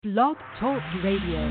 Blog Talk Radio.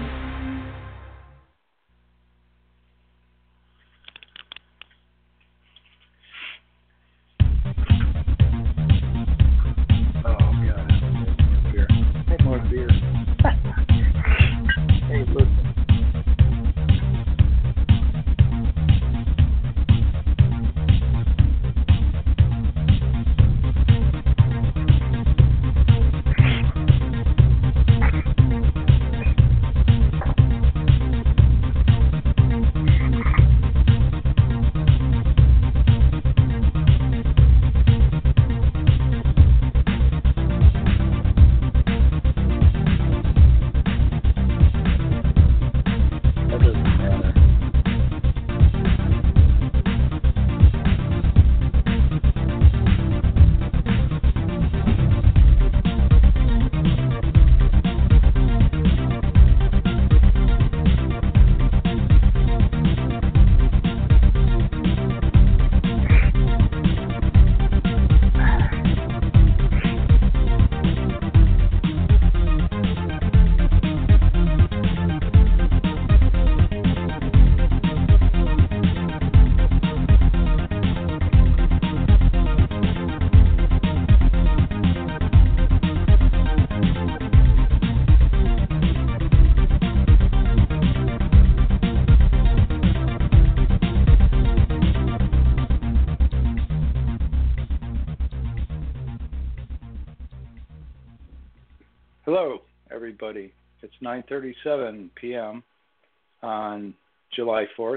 Hello, everybody. It's 9:37 p.m. on July 4th.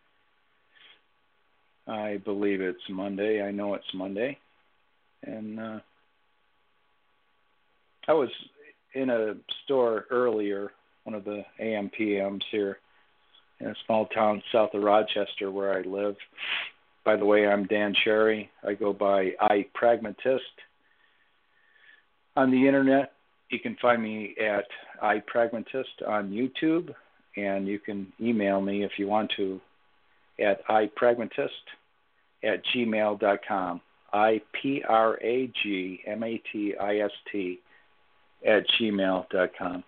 I believe it's Monday. I know it's Monday. And I was in a store earlier, one of the AM/PMs here in a small town south of Rochester where I live. By the way, I'm Dan Cherry. I go by iPragmatist on the internet. You can find me at iPragmatist on YouTube, and you can email me if you want to at iPragmatist@gmail.com. iPragmatist@gmail.com.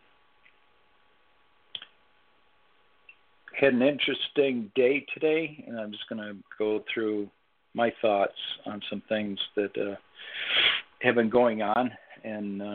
Had an interesting day today, and I'm just going to go through my thoughts on some things that have been going on, and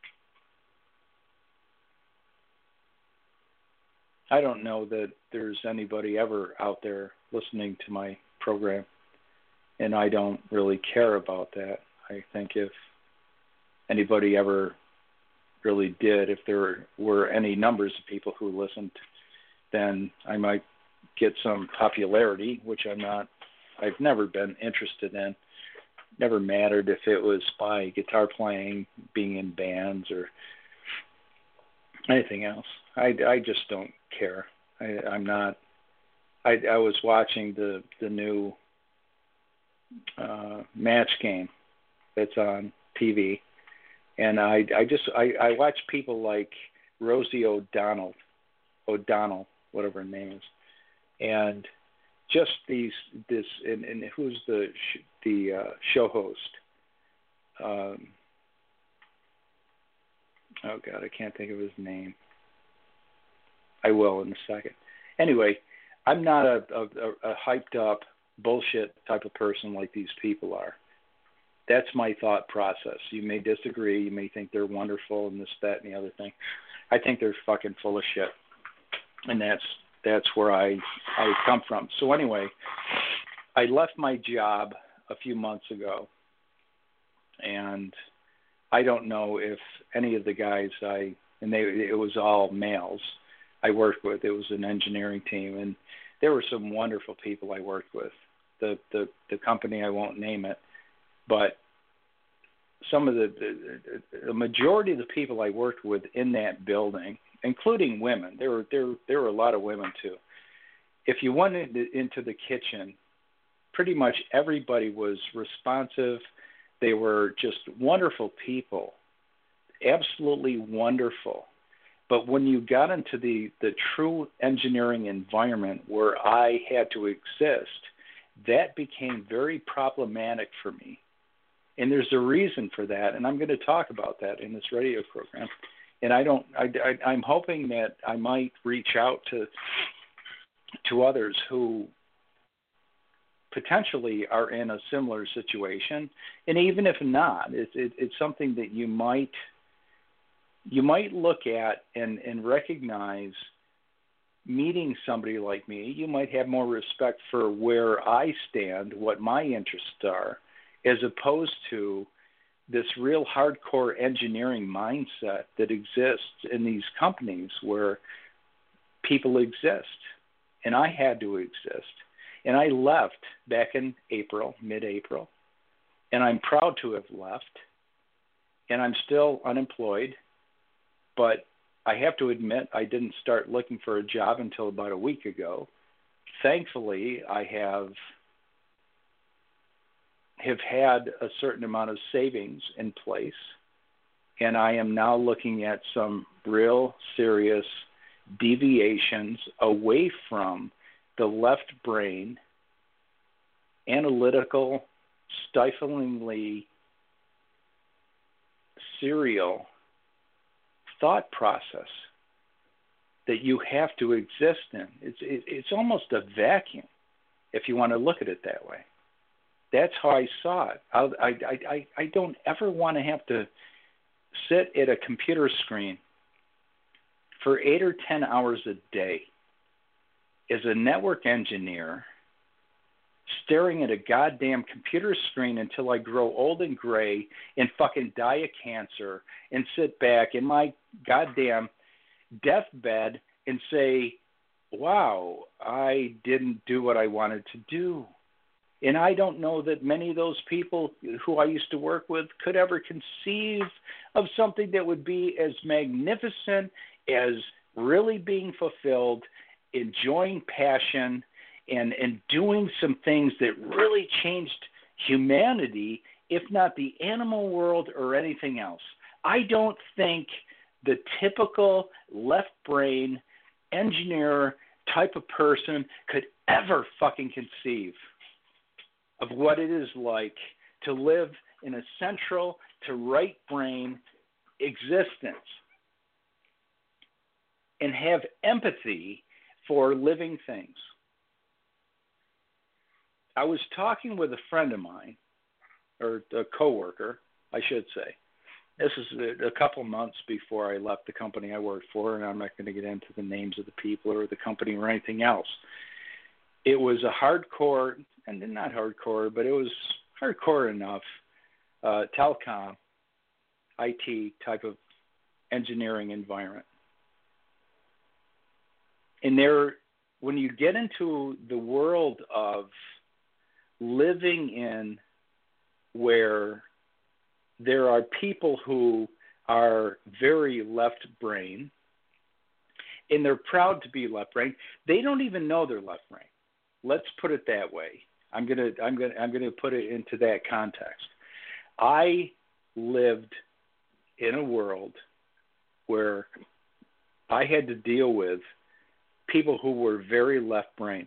I don't know that there's anybody ever out there listening to my program, and I don't really care about that. I think if anybody ever really did, if there were any numbers of people who listened, then I might get some popularity, which I've never been interested in. Never mattered if it was by guitar playing, being in bands, or anything else. I just don't care. I'm not. I was watching the new Match Game that's on TV, and I watch people like Rosie O'Donnell, whatever her name is, and just and who's the show host? Oh God, I can't think of his name. I will in a second. Anyway, I'm not a hyped up bullshit type of person like these people are. That's my thought process. You may disagree. You may think they're wonderful and this, that, and the other thing. I think they're fucking full of shit. And that's where I come from. So anyway, I left my job a few months ago, and I don't know if any of the guys it was all males I worked with. It was an engineering team, and there were some wonderful people I worked with. The company, I won't name it, but some of the majority of the people I worked with in that building, including women, there were a lot of women too. If you went into the kitchen, pretty much everybody was responsive. They were just wonderful people, absolutely wonderful. But when you got into the true engineering environment where I had to exist, that became very problematic for me. And there's a reason for that, and I'm going to talk about that in this radio program. And I'm hoping that I might reach out to others who potentially are in a similar situation. And even if not, it's something that you might look at and recognize. Meeting somebody like me, you might have more respect for where I stand, what my interests are, as opposed to this real hardcore engineering mindset that exists in these companies where people exist. And I had to exist. And I left back in April, mid-April, and I'm proud to have left. And I'm still unemployed, but I have to admit I didn't start looking for a job until about a week ago. Thankfully, I have had a certain amount of savings in place, and I am now looking at some real serious deviations away from the left brain, analytical, stiflingly serial thought process that you have to exist in. It's almost a vacuum, if you want to look at it that way. That's how I saw it. I don't ever want to have to sit at a computer screen for 8 or 10 hours a day as a network engineer, staring at a goddamn computer screen until I grow old and gray and fucking die of cancer and sit back in my goddamn deathbed and say, wow, I didn't do what I wanted to do. And I don't know that many of those people who I used to work with could ever conceive of something that would be as magnificent as really being fulfilled, enjoying passion, and doing some things that really changed humanity, if not the animal world or anything else. I don't think the typical left brain engineer type of person could ever fucking conceive of what it is like to live in a central to right brain existence and have empathy for living things. I was talking with a friend of mine, or a coworker, I should say. This is a couple months before I left the company I worked for, and I'm not going to get into the names of the people or the company or anything else. It was a hardcore, and not hardcore, but it was hardcore enough, telecom, IT type of engineering environment. And when you get into the world of living in where there are people who are very left brain, and they're proud to be left brain, they don't even know they're left brain. Let's put it that way. I'm gonna put it into that context. I lived in a world where I had to deal with people who were very left brain.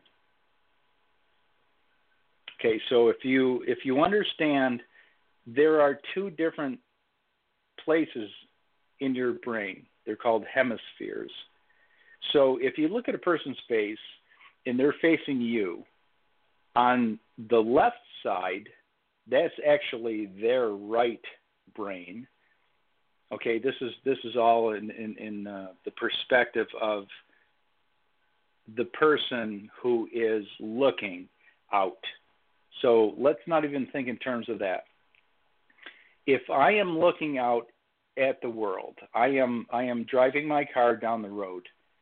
Okay, so if you understand, there are two different places in your brain. They're called hemispheres. So if you look at a person's face and they're facing you, on the left side, that's actually their right brain. Okay, this is all in the perspective of the person who is looking out. So let's not even think in terms of that. If I am looking out at the world, I am driving my car down the road.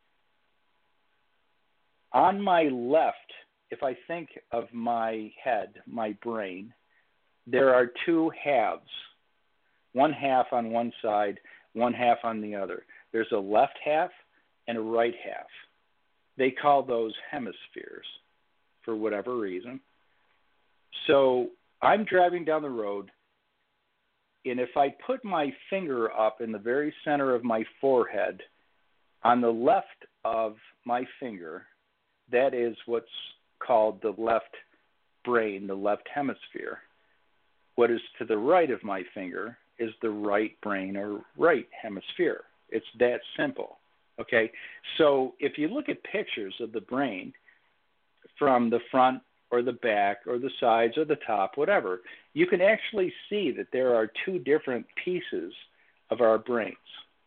On my left, if I think of my head, my brain, there are two halves. One half on one side, one half on the other. There's a left half and a right half. They call those hemispheres for whatever reason. So I'm driving down the road, and if I put my finger up in the very center of my forehead, on the left of my finger, that is what's called the left brain, the left hemisphere. What is to the right of my finger is the right brain or right hemisphere. It's that simple. Okay? So if you look at pictures of the brain from the front or the back or the sides or the top, whatever, you can actually see that there are two different pieces of our brains.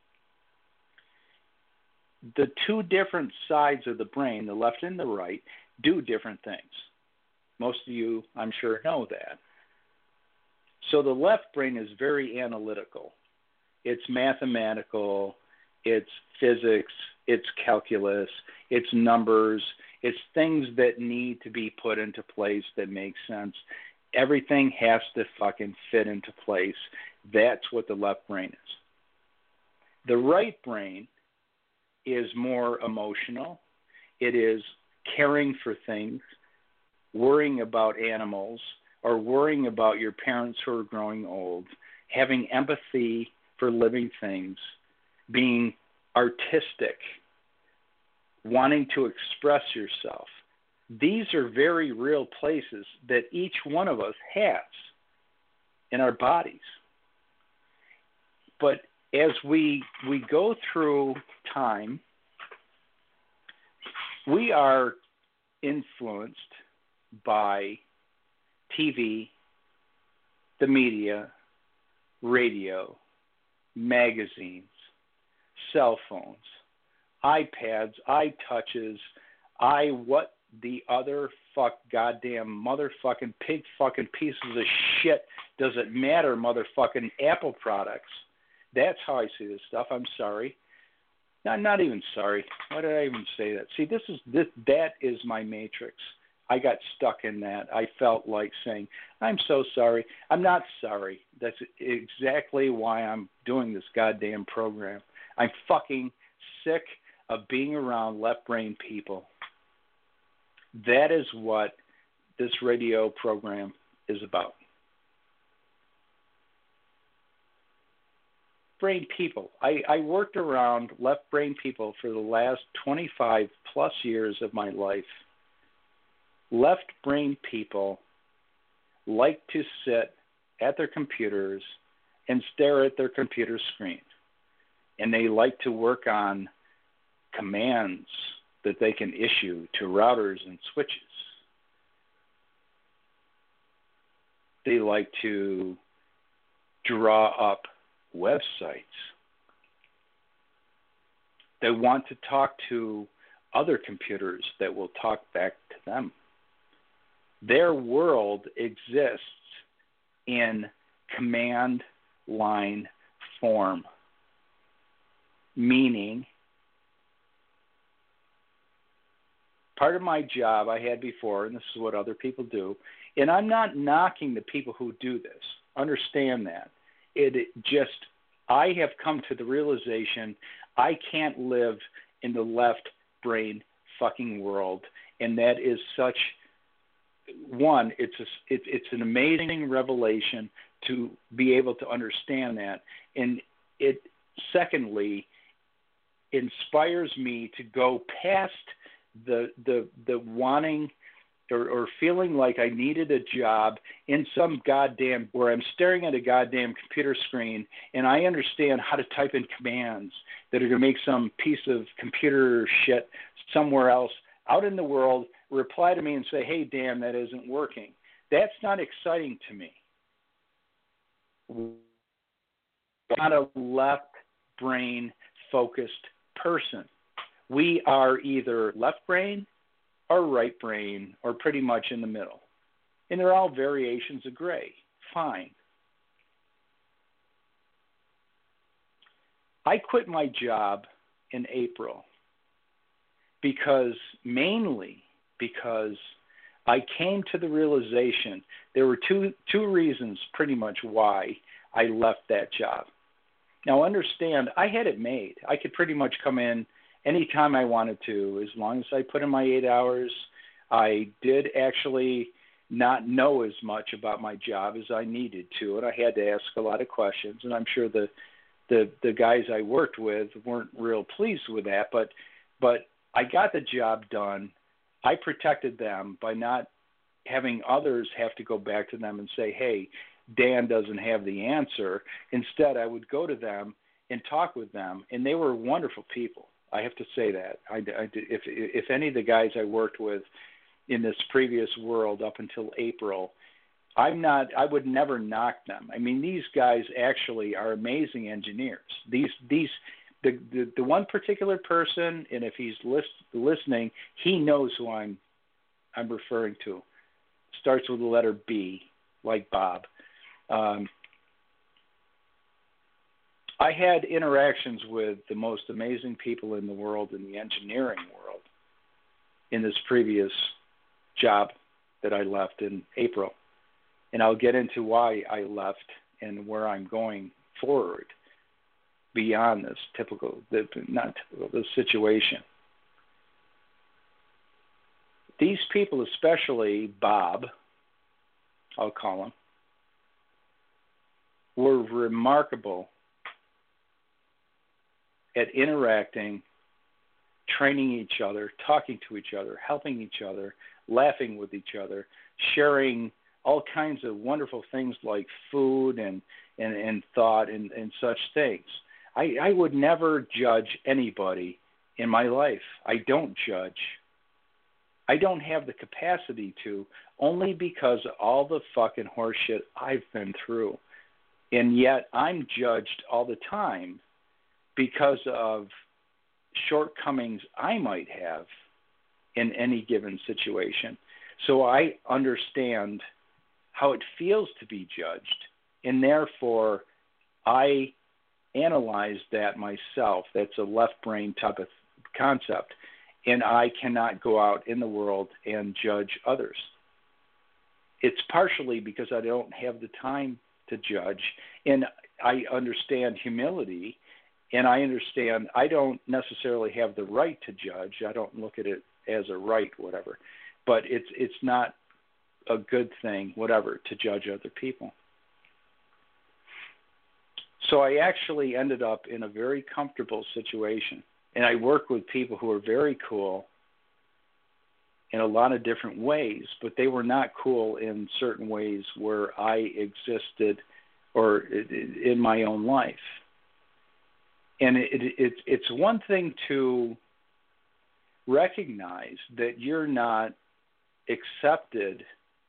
The two different sides of the brain, the left and the right, do different things. Most of you, I'm sure, know that. So the left brain is very analytical. It's mathematical, it's physics, it's calculus, it's numbers, it's things that need to be put into place that make sense. Everything has to fucking fit into place. That's what the left brain is. The right brain is more emotional. It is caring for things, worrying about animals, or worrying about your parents who are growing old, having empathy for living things, being artistic, wanting to express yourself. These are very real places that each one of us has in our bodies. But as we go through time, we are influenced by TV, the media, radio, magazines, cell phones, iPads, iTouches, what the other goddamn motherfucking pig fucking pieces of shit doesn't matter motherfucking Apple products. That's how I see this stuff. I'm sorry. I'm not even sorry. Why did I even say that? See, that is my matrix. I got stuck in that. I felt like saying, I'm so sorry. I'm not sorry. That's exactly why I'm doing this goddamn program. I'm fucking sick of being around left-brain people. That is what this radio program is about. Brain people. I worked around left-brain people for the last 25 plus years of my life. Left-brain people like to sit at their computers and stare at their computer screen. And they like to work on commands that they can issue to routers and switches. They like to draw up websites. They want to talk to other computers that will talk back to them. Their world exists in command line form, meaning part of my job I had before, and this is what other people do, and I'm not knocking the people who do this. Understand that. I have come to the realization I can't live in the left brain fucking world, and that is such, one, it's an amazing revelation to be able to understand that, and it secondly inspires me to go past the wanting or feeling like I needed a job in some goddamn, where I'm staring at a goddamn computer screen and I understand how to type in commands that are going to make some piece of computer shit somewhere else out in the world reply to me and say, hey, Dan, that isn't working. That's not exciting to me. I'm not a left brain focused person. We are either left brain or right brain, or pretty much in the middle. And they're all variations of gray. Fine. I quit my job in April mainly because I came to the realization there were two reasons pretty much why I left that job. Now understand, I had it made. I could pretty much come in anytime I wanted to, as long as I put in my 8 hours. I did actually not know as much about my job as I needed to, and I had to ask a lot of questions, and I'm sure the guys I worked with weren't real pleased with that, but I got the job done. I protected them by not having others have to go back to them and say, hey, Dan doesn't have the answer. Instead, I would go to them and talk with them, and they were wonderful people. I have to say that. If any of the guys I worked with in this previous world up until April, I would never knock them. I mean, these guys actually are amazing engineers. The one particular person, and if he's listening, he knows who I'm referring to. Starts with the letter B, like Bob. I had interactions with the most amazing people in the world, in the engineering world, in this previous job that I left in April. And I'll get into why I left and where I'm going forward beyond this this situation. These people, especially Bob, I'll call him, were remarkable at interacting, training each other, talking to each other, helping each other, laughing with each other, sharing all kinds of wonderful things like food and thought and such things. I would never judge anybody in my life. I don't judge. I don't have the capacity to, only because of all the fucking horse shit I've been through. And yet I'm judged all the time because of shortcomings I might have in any given situation. So I understand how it feels to be judged, and therefore I analyze that myself. That's a left brain type of concept, and I cannot go out in the world and judge others. It's partially because I don't have the time to judge, and I understand humility, and I understand I don't necessarily have the right to judge. I don't look at it as a right, whatever, but it's not a good thing, whatever, to judge other people. So I actually ended up in a very comfortable situation, and I work with people who are very cool in a lot of different ways, but they were not cool in certain ways where I existed or in my own life. And it's one thing to recognize that you're not accepted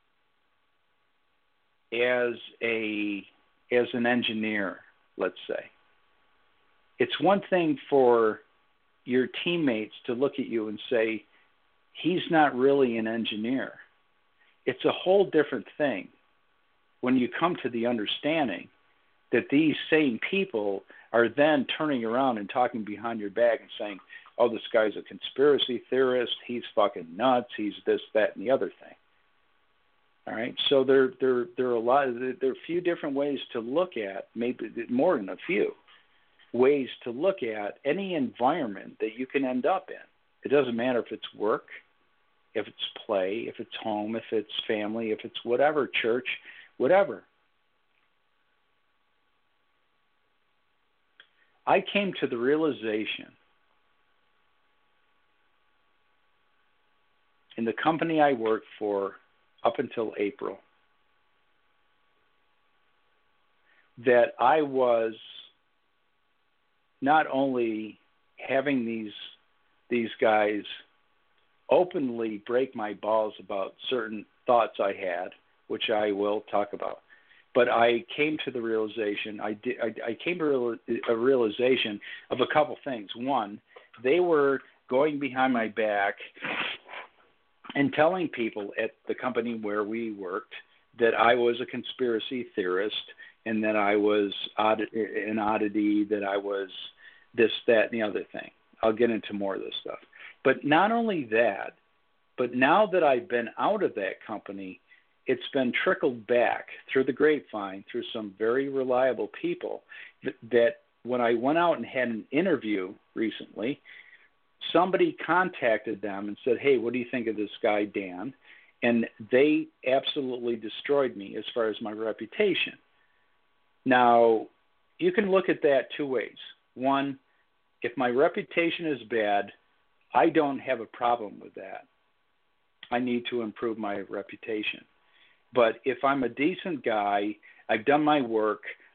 as an engineer, let's say. It's one thing for your teammates to look at you and say, he's not really an engineer. It's a whole different thing when you come to the understanding that these same people are then turning around and talking behind your back and saying, oh, this guy's a conspiracy theorist, he's fucking nuts, he's this, that, and the other thing. All right, so there are a few different ways to look at, maybe more than a few ways to look at any environment that you can end up in. It doesn't matter if it's work, if it's play, if it's home, if it's family, if it's whatever, church, whatever. I came to the realization in the company I worked for up until April that I was not only having these guys openly break my balls about certain thoughts I had, which I will talk about, but I came to the realization, I came to a realization of a couple things. One, they were going behind my back and telling people at the company where we worked that I was a conspiracy theorist and that I was an oddity, that I was this, that, and the other thing. I'll get into more of this stuff. But not only that, but now that I've been out of that company, it's been trickled back through the grapevine, through some very reliable people, that when I went out and had an interview recently, somebody contacted them and said, hey, what do you think of this guy, Dan? And they absolutely destroyed me as far as my reputation. Now, you can look at that two ways. One, if my reputation is bad, I don't have a problem with that. I need to improve my reputation. But if I'm a decent guy, I've done my work,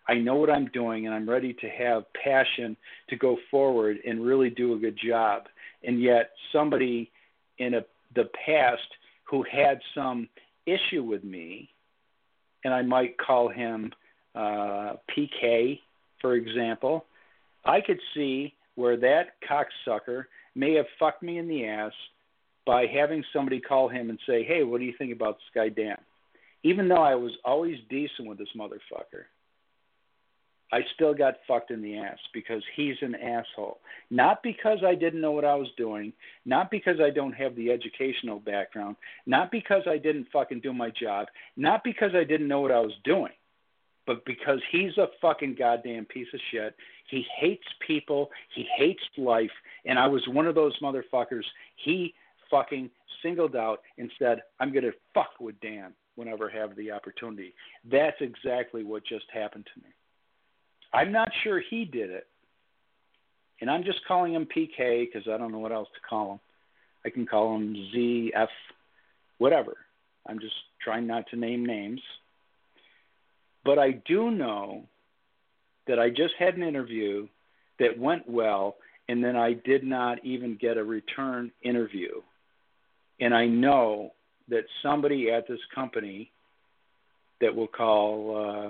I know what I'm doing, and I'm ready to have passion to go forward and really do a good job. And yet somebody in the past who had some issue with me, and I might call him PK, for example, I could see where that cocksucker may have fucked me in the ass by having somebody call him and say, hey, what do you think about this guy Dan? Even though I was always decent with this motherfucker, I still got fucked in the ass because he's an asshole. Not because I didn't know what I was doing, not because I don't have the educational background, not because I didn't fucking do my job, not because I didn't know what I was doing, but because he's a fucking goddamn piece of shit. He hates people. He hates life. And I was one of those motherfuckers he fucking singled out and said, I'm going to fuck with Dan whenever I have the opportunity. That's exactly what just happened to me. I'm not sure he did it. And I'm just calling him PK because I don't know what else to call him. I can call him ZF, whatever. I'm just trying not to name names. But I do know that I just had an interview that went well, and then I did not even get a return interview. And I know that somebody at this company that we'll call,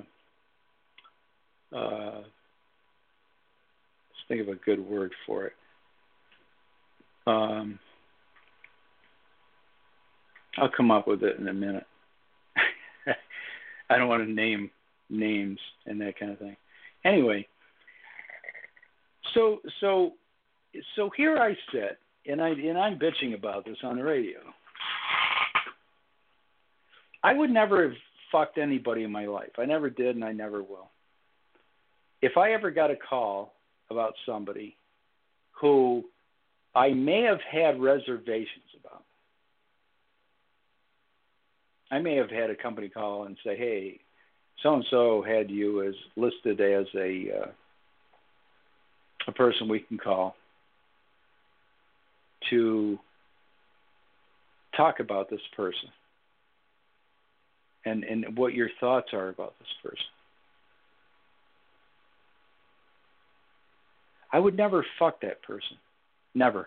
let's think of a good word for it. I'll come up with it in a minute. I don't want to name names and that kind of thing. Anyway, so here I sit, and I'm bitching about this on the radio. I would never have fucked anybody in my life. I never did, and I never will. If I ever got a call about somebody who I may have had reservations about, I may have had a company call and say, hey, so-and-so had you as listed as a person we can call to talk about this person and what your thoughts are about this person. I would never fuck that person. Never.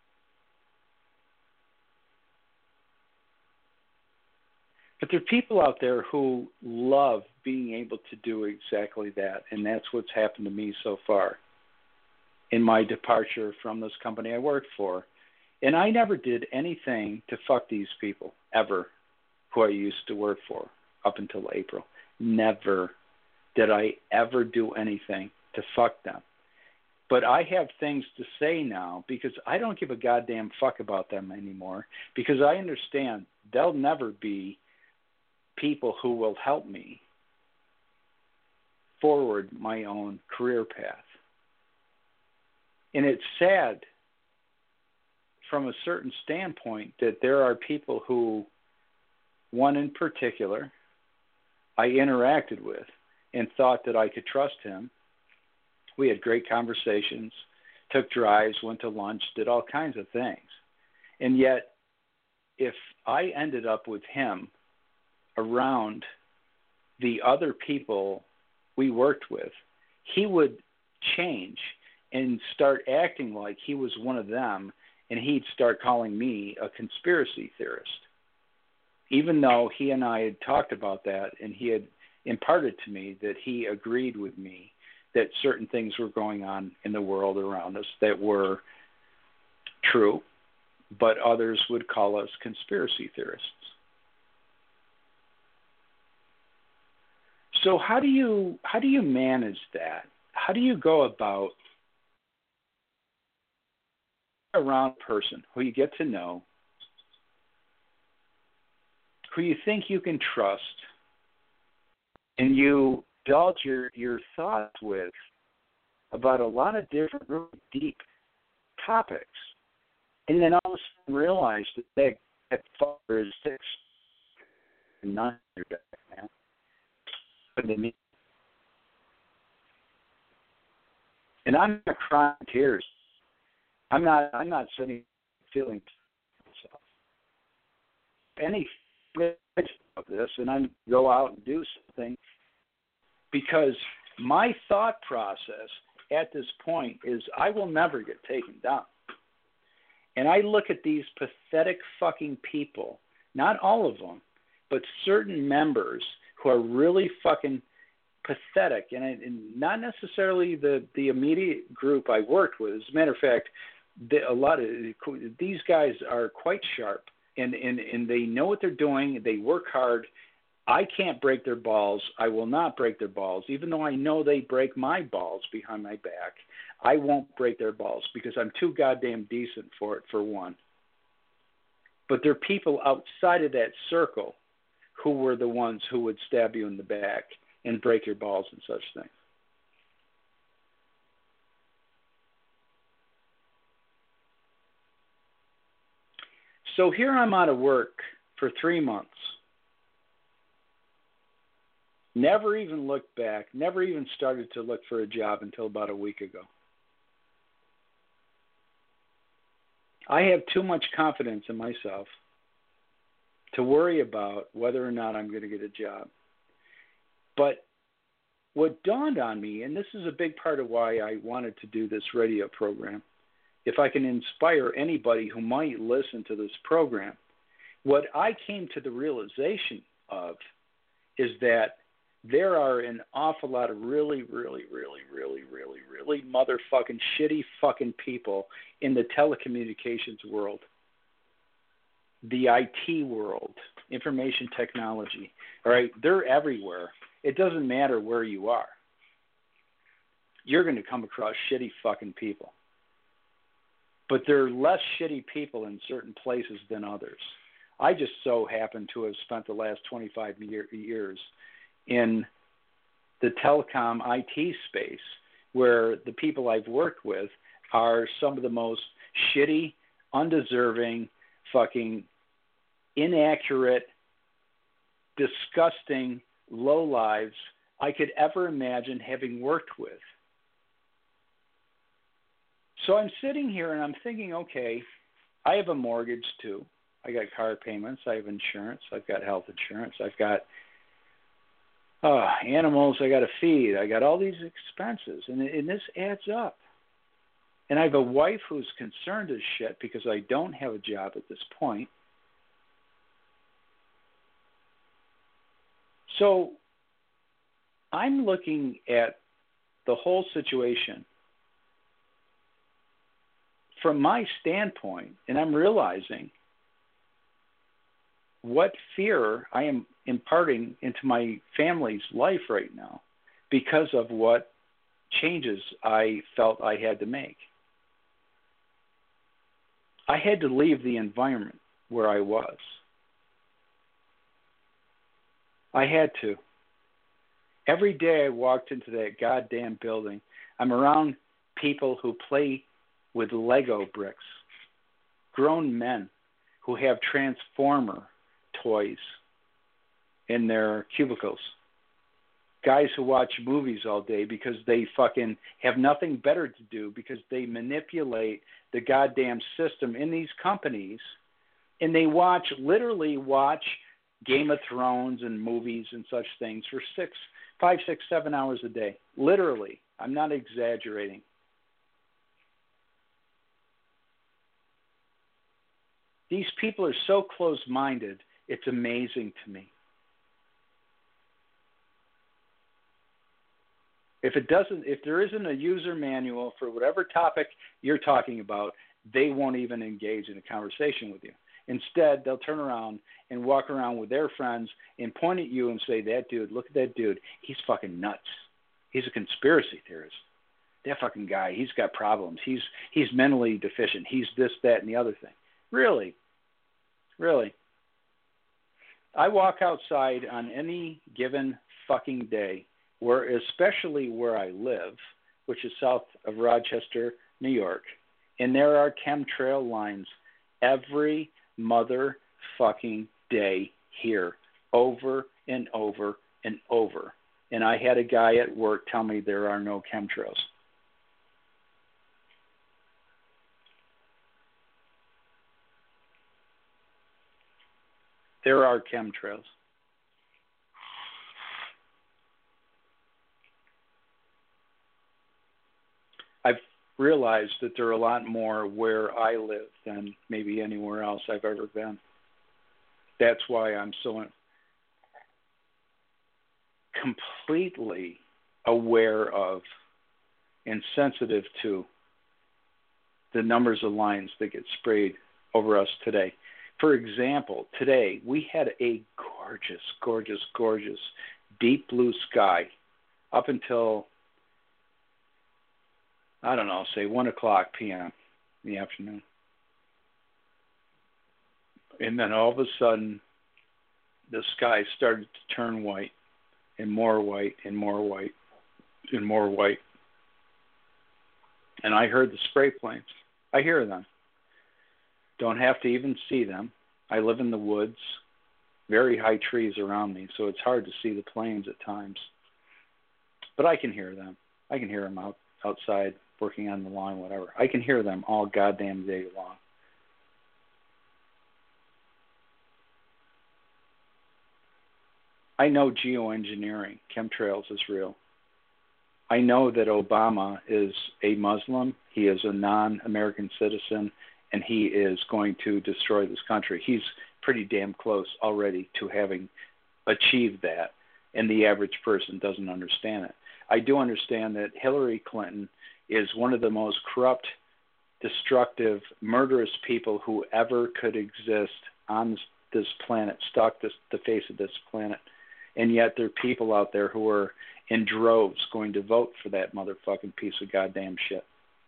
But there are people out there who love being able to do exactly that, and that's what's happened to me so far in my departure from this company I worked for. And I never did anything to fuck these people, ever, who I used to work for up until April. Never did I ever do anything to fuck them. But I have things to say now because I don't give a goddamn fuck about them anymore, because I understand they'll never be people who will help me forward my own career path. And it's sad from a certain standpoint that there are people who, one in particular, I interacted with and thought that I could trust him. We had great conversations, took drives, went to lunch, did all kinds of things. And yet, if I ended up with him around the other people we worked with, he would change and start acting like he was one of them, and he'd start calling me a conspiracy theorist. Even though he and I had talked about that, and he had imparted to me that he agreed with me that certain things were going on in the world around us that were true, but others would call us conspiracy theorists. So how do you manage that? How do you go about around a person who you get to know, who you think you can trust, and you indulge your thoughts with about a lot of different really deep topics, and then all of a sudden realize that that father is 6 and 9 years back now. And I'm not crying tears. I'm not sitting feeling myself. Any of this, and I go out and do something because My thought process at this point is I will never get taken down. And I look at these pathetic fucking people, not all of them, but certain members who are really fucking pathetic, and not necessarily the immediate group I worked with. As a matter of fact, a lot of these guys are quite sharp, and they know what they're doing. They work hard. I can't break their balls. I will not break their balls, even though I know they break my balls behind my back. I won't break their balls because I'm too goddamn decent for it, for one. But there are people outside of that circle who were the ones who would stab you in the back and break your balls and such things. So here I'm out of work for 3 months. Never even looked back, never even started to look for a job until about a week ago. I have too much confidence in myself to worry about whether or not I'm going to get a job. But what dawned on me, and this is a big part of why I wanted to do this radio program, if I can inspire anybody who might listen to this program, what I came to the realization of is that there are an awful lot of really motherfucking shitty fucking people in the telecommunications world, the IT world, information technology. All right, they're everywhere. It doesn't matter where you are. You're going to come across shitty fucking people. But there are less shitty people in certain places than others. I just so happen to have spent the last 25 years in the telecom IT space, where the people I've worked with are some of the most shitty, undeserving, fucking inaccurate, disgusting lowlives I could ever imagine having worked with. So I'm sitting here and I'm thinking, okay, I have a mortgage too. I got car payments. I have insurance. I've got health insurance. I've got animals I got to feed. I got all these expenses, and this adds up. And I have a wife who's concerned as shit because I don't have a job at this point. So I'm looking at the whole situation from my standpoint, and I'm realizing what fear I am imparting into my family's life right now because of what changes I felt I had to make. I had to leave the environment where I was. I had to. Every day I walked into that goddamn building, I'm around people who play with Lego bricks, grown men who have Transformer toys in their cubicles, guys who watch movies all day because they fucking have nothing better to do because they manipulate the goddamn system in these companies, and they literally watch Game of Thrones and movies and such things for 5, 6, 7 hours a day. Literally. I'm not exaggerating. These people are so close-minded, it's amazing to me. If there isn't a user manual for whatever topic you're talking about, they won't even engage in a conversation with you. Instead, they'll turn around and walk around with their friends and point at you and say, that dude, look at that dude. He's fucking nuts. He's a conspiracy theorist. That fucking guy, he's got problems. He's mentally deficient. He's this, that, and the other thing. Really? Really? I walk outside on any given fucking day, especially where I live, which is south of Rochester, New York, and there are chemtrail lines every motherfucking day here, over and over and over. And I had a guy at work tell me there are no chemtrails. There are chemtrails. I've realized that there are a lot more where I live than maybe anywhere else I've ever been. That's why I'm so completely aware of and sensitive to the numbers of lines that get sprayed over us today. For example, today we had a gorgeous, gorgeous, gorgeous deep blue sky up until, I don't know, say 1 o'clock p.m. in the afternoon. And then all of a sudden, the sky started to turn white and more white and more white and more white. And I heard the spray planes. I hear them. Don't have to even see them. I live in the woods, very high trees around me, so it's hard to see the planes at times. But I can hear them. I can hear them outside working on the lawn, whatever. I can hear them all goddamn day long. I know geoengineering, chemtrails is real. I know that Obama is a Muslim. He is a non-American citizen, and he is going to destroy this country. He's pretty damn close already to having achieved that, and the average person doesn't understand it. I do understand that Hillary Clinton is one of the most corrupt, destructive, murderous people who ever could exist on this planet, stalk the face of this planet. And yet there are people out there who are in droves going to vote for that motherfucking piece of goddamn shit.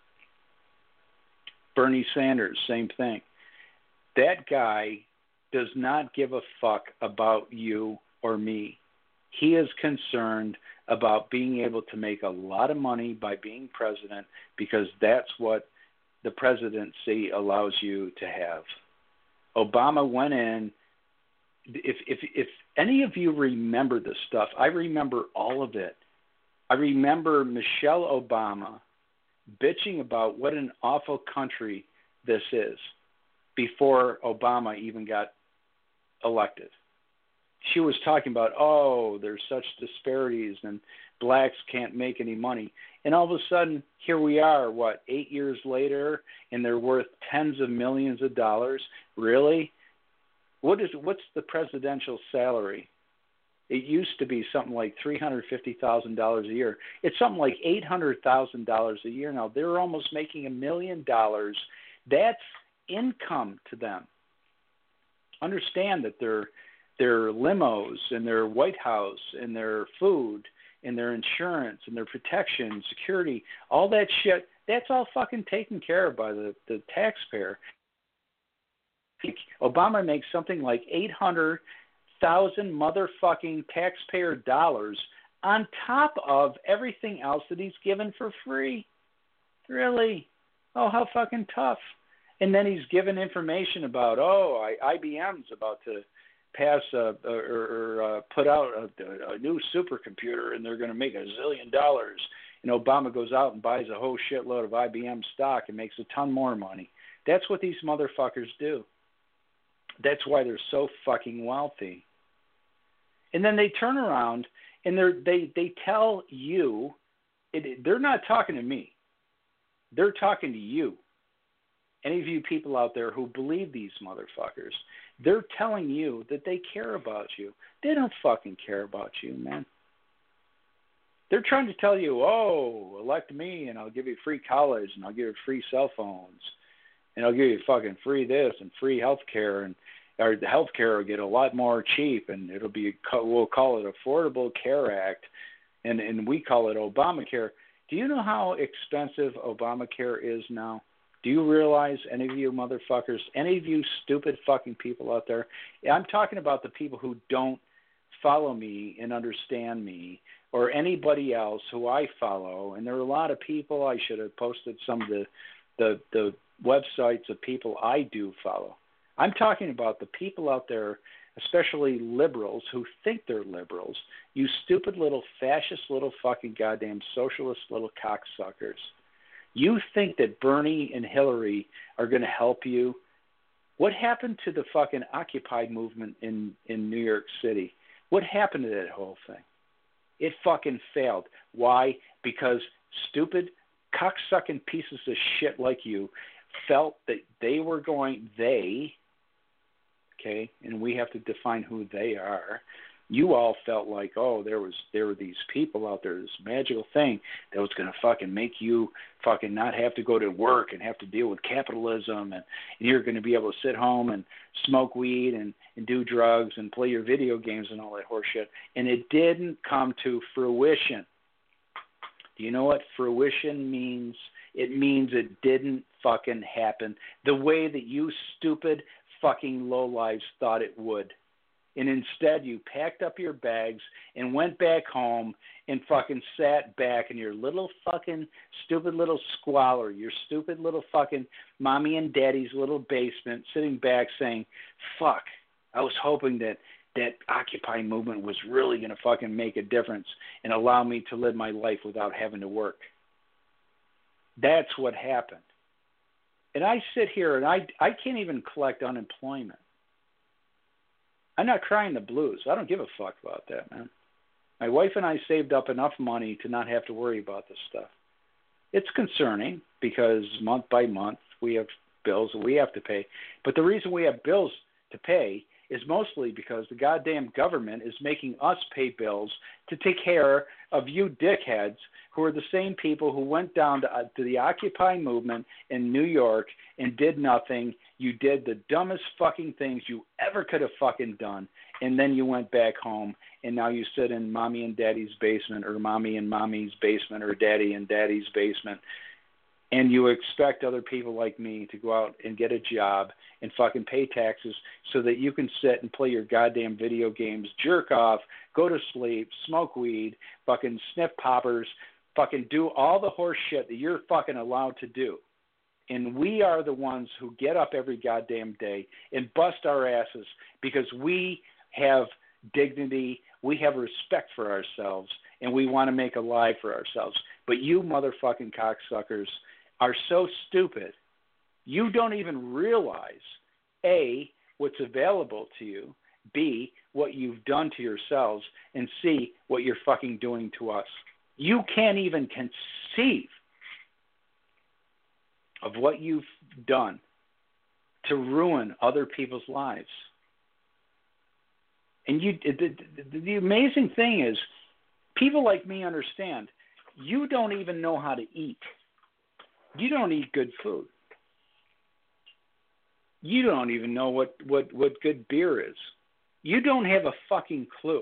Bernie Sanders, same thing. That guy does not give a fuck about you or me. He is concerned about being able to make a lot of money by being president because that's what the presidency allows you to have. Obama went in. If any of you remember this stuff, I remember all of it. I remember Michelle Obama bitching about what an awful country this is before Obama even got elected. She was talking about, oh, there's such disparities and blacks can't make any money. And all of a sudden, here we are, 8 years later, and they're worth tens of millions of dollars. Really? What's the presidential salary? It used to be something like $350,000 a year. It's something like $800,000 a year now. They're almost making $1 million. That's income to them. Understand that their limos and their White House and their food and their insurance and their protection, security, all that shit, that's all fucking taken care of by the taxpayer. Obama makes something like 800,000 motherfucking taxpayer dollars on top of everything else that he's given for free. Really? Oh, how fucking tough. And then he's given information about, IBM's about to pass or put out a new supercomputer and they're going to make $1 zillion. And Obama goes out and buys a whole shitload of IBM stock and makes a ton more money. That's what these motherfuckers do. That's why they're so fucking wealthy. And then they turn around and they tell you, they're not talking to me. They're talking to you. Any of you people out there who believe these motherfuckers, they're telling you that they care about you. They don't fucking care about you, man. They're trying to tell you, oh, elect me and I'll give you free college and I'll give you free cell phones and I'll give you fucking free this and free health care and or the health care will get a lot more cheap and it'll be, we'll call it Affordable Care Act and we call it Obamacare. Do you know how expensive Obamacare is now? Do you realize, any of you motherfuckers, any of you stupid fucking people out there, I'm talking about the people who don't follow me and understand me or anybody else who I follow, and there are a lot of people. I should have posted some of the websites of people I do follow. I'm talking about the people out there, especially liberals who think they're liberals, you stupid little fascist little fucking goddamn socialist little cocksuckers. You think that Bernie and Hillary are going to help you? What happened to the fucking Occupy movement in New York City? What happened to that whole thing? It fucking failed. Why? Because stupid cocksucking pieces of shit like you felt that okay, and we have to define who they are. You all felt like, oh, there were these people out there, this magical thing that was going to fucking make you fucking not have to go to work and have to deal with capitalism, and you're going to be able to sit home and smoke weed and do drugs and play your video games and all that horse shit. And it didn't come to fruition. Do you know what fruition means? It means it didn't fucking happen the way that you stupid fucking lowlives thought it would. And instead you packed up your bags and went back home and fucking sat back in your little fucking stupid little squalor, your stupid little fucking mommy and daddy's little basement, sitting back saying, fuck, I was hoping that Occupy movement was really going to fucking make a difference and allow me to live my life without having to work. That's what happened. And I sit here and I can't even collect unemployment. I'm not crying the blues. I don't give a fuck about that, man. My wife and I saved up enough money to not have to worry about this stuff. It's concerning because month by month we have bills that we have to pay. But the reason we have bills to pay is mostly because the goddamn government is making us pay bills to take care of you dickheads who are the same people who went down to the Occupy movement in New York and did nothing. You did the dumbest fucking things you ever could have fucking done, and then you went back home, and now you sit in mommy and daddy's basement, or mommy and mommy's basement, or daddy and daddy's basement, and you expect other people like me to go out and get a job and fucking pay taxes so that you can sit and play your goddamn video games, jerk off, go to sleep, smoke weed, fucking sniff poppers, fucking do all the horse shit that you're fucking allowed to do. And we are the ones who get up every goddamn day and bust our asses because we have dignity, we have respect for ourselves, and we want to make a life for ourselves. But you motherfucking cocksuckers are so stupid, you don't even realize, A, what's available to you, B, what you've done to yourselves, and C, what you're fucking doing to us. You can't even conceive of what you've done to ruin other people's lives. And the amazing thing is, people like me understand, you don't even know how to eat. You don't eat good food. You don't even know what good beer is. You don't have a fucking clue.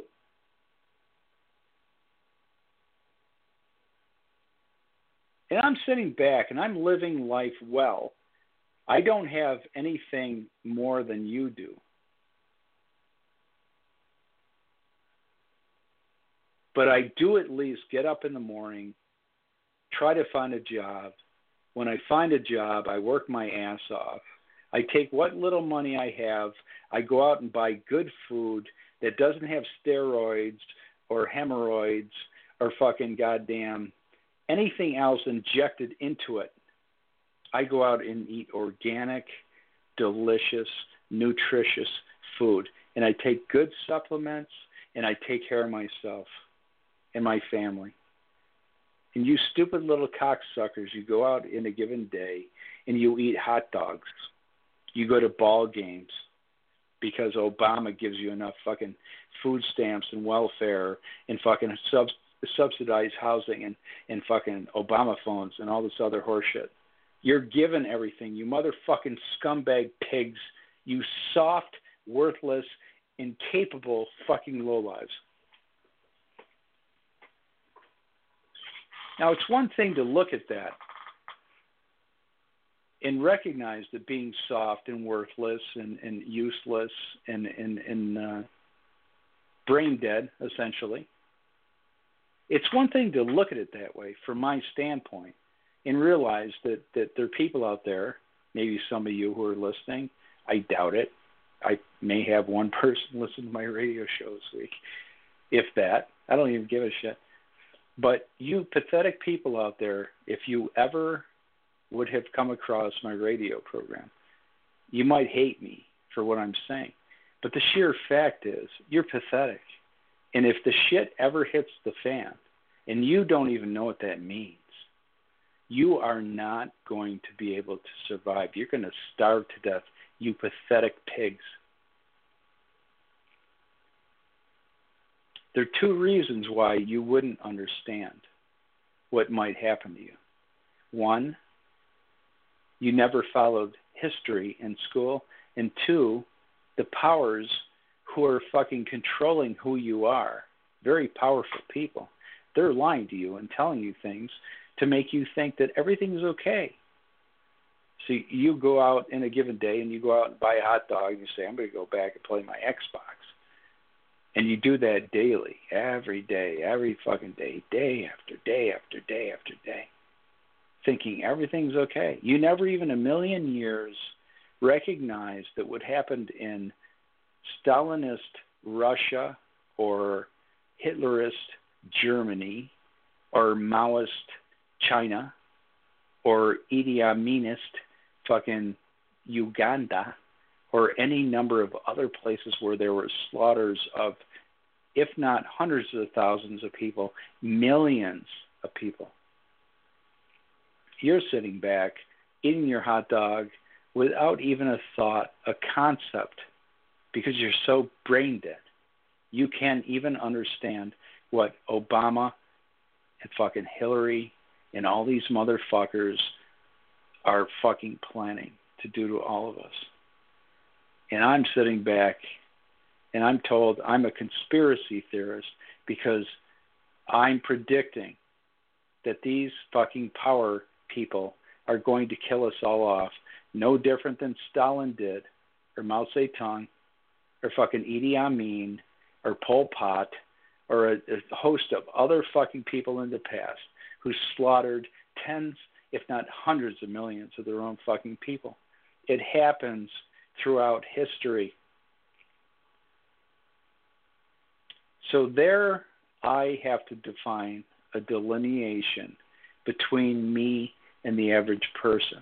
And I'm sitting back and I'm living life well. I don't have anything more than you do. But I do at least get up in the morning, try to find a job. When I find a job, I work my ass off. I take what little money I have, I go out and buy good food that doesn't have steroids or hemorrhoids or fucking goddamn anything else injected into it. I go out and eat organic, delicious, nutritious food. And I take good supplements, and I take care of myself and my family. And you stupid little cocksuckers, you go out in a given day and you eat hot dogs. You go to ball games because Obama gives you enough fucking food stamps and welfare and fucking subsidized housing and fucking Obama phones and all this other horse shit. You're given everything, you motherfucking scumbag pigs, you soft, worthless, incapable fucking lowlives. Now, it's one thing to look at that and recognize that being soft and worthless and useless and brain dead, essentially. It's one thing to look at it that way from my standpoint and realize that there are people out there, maybe some of you who are listening. I doubt it. I may have one person listen to my radio show this week, if that. I don't even give a shit. But you pathetic people out there, if you ever would have come across my radio program, you might hate me for what I'm saying. But the sheer fact is, you're pathetic. And if the shit ever hits the fan, and you don't even know what that means, You are not going to be able to survive. You're going to starve to death, you pathetic pigs. There are two reasons why you wouldn't understand what might happen to you. One, you never followed history in school. And two, the powers who are fucking controlling who you are, very powerful people, they're lying to you and telling you things to make you think that everything's okay. So you go out in a given day and you go out and buy a hot dog and you say, I'm going to go back and play my Xbox. And you do that daily, every day, every fucking day, day after day after day after day, thinking everything's okay. You never even a million years recognized that what happened in Stalinist Russia or Hitlerist Germany or Maoist China or Idi Aminist fucking Uganda or any number of other places where there were slaughters of, if not hundreds of thousands of people, millions of people. You're sitting back, eating your hot dog without even a thought, a concept, because you're so brain dead. You can't even understand what Obama and fucking Hillary and all these motherfuckers are fucking planning to do to all of us. And I'm sitting back and I'm told I'm a conspiracy theorist because I'm predicting that these fucking power people are going to kill us all off, no different than Stalin did, or Mao Zedong, or fucking Idi Amin, or Pol Pot, or a host of other fucking people in the past who slaughtered tens, if not hundreds of millions of their own fucking people. It happens throughout history. So there I have to define a delineation between me and the average person.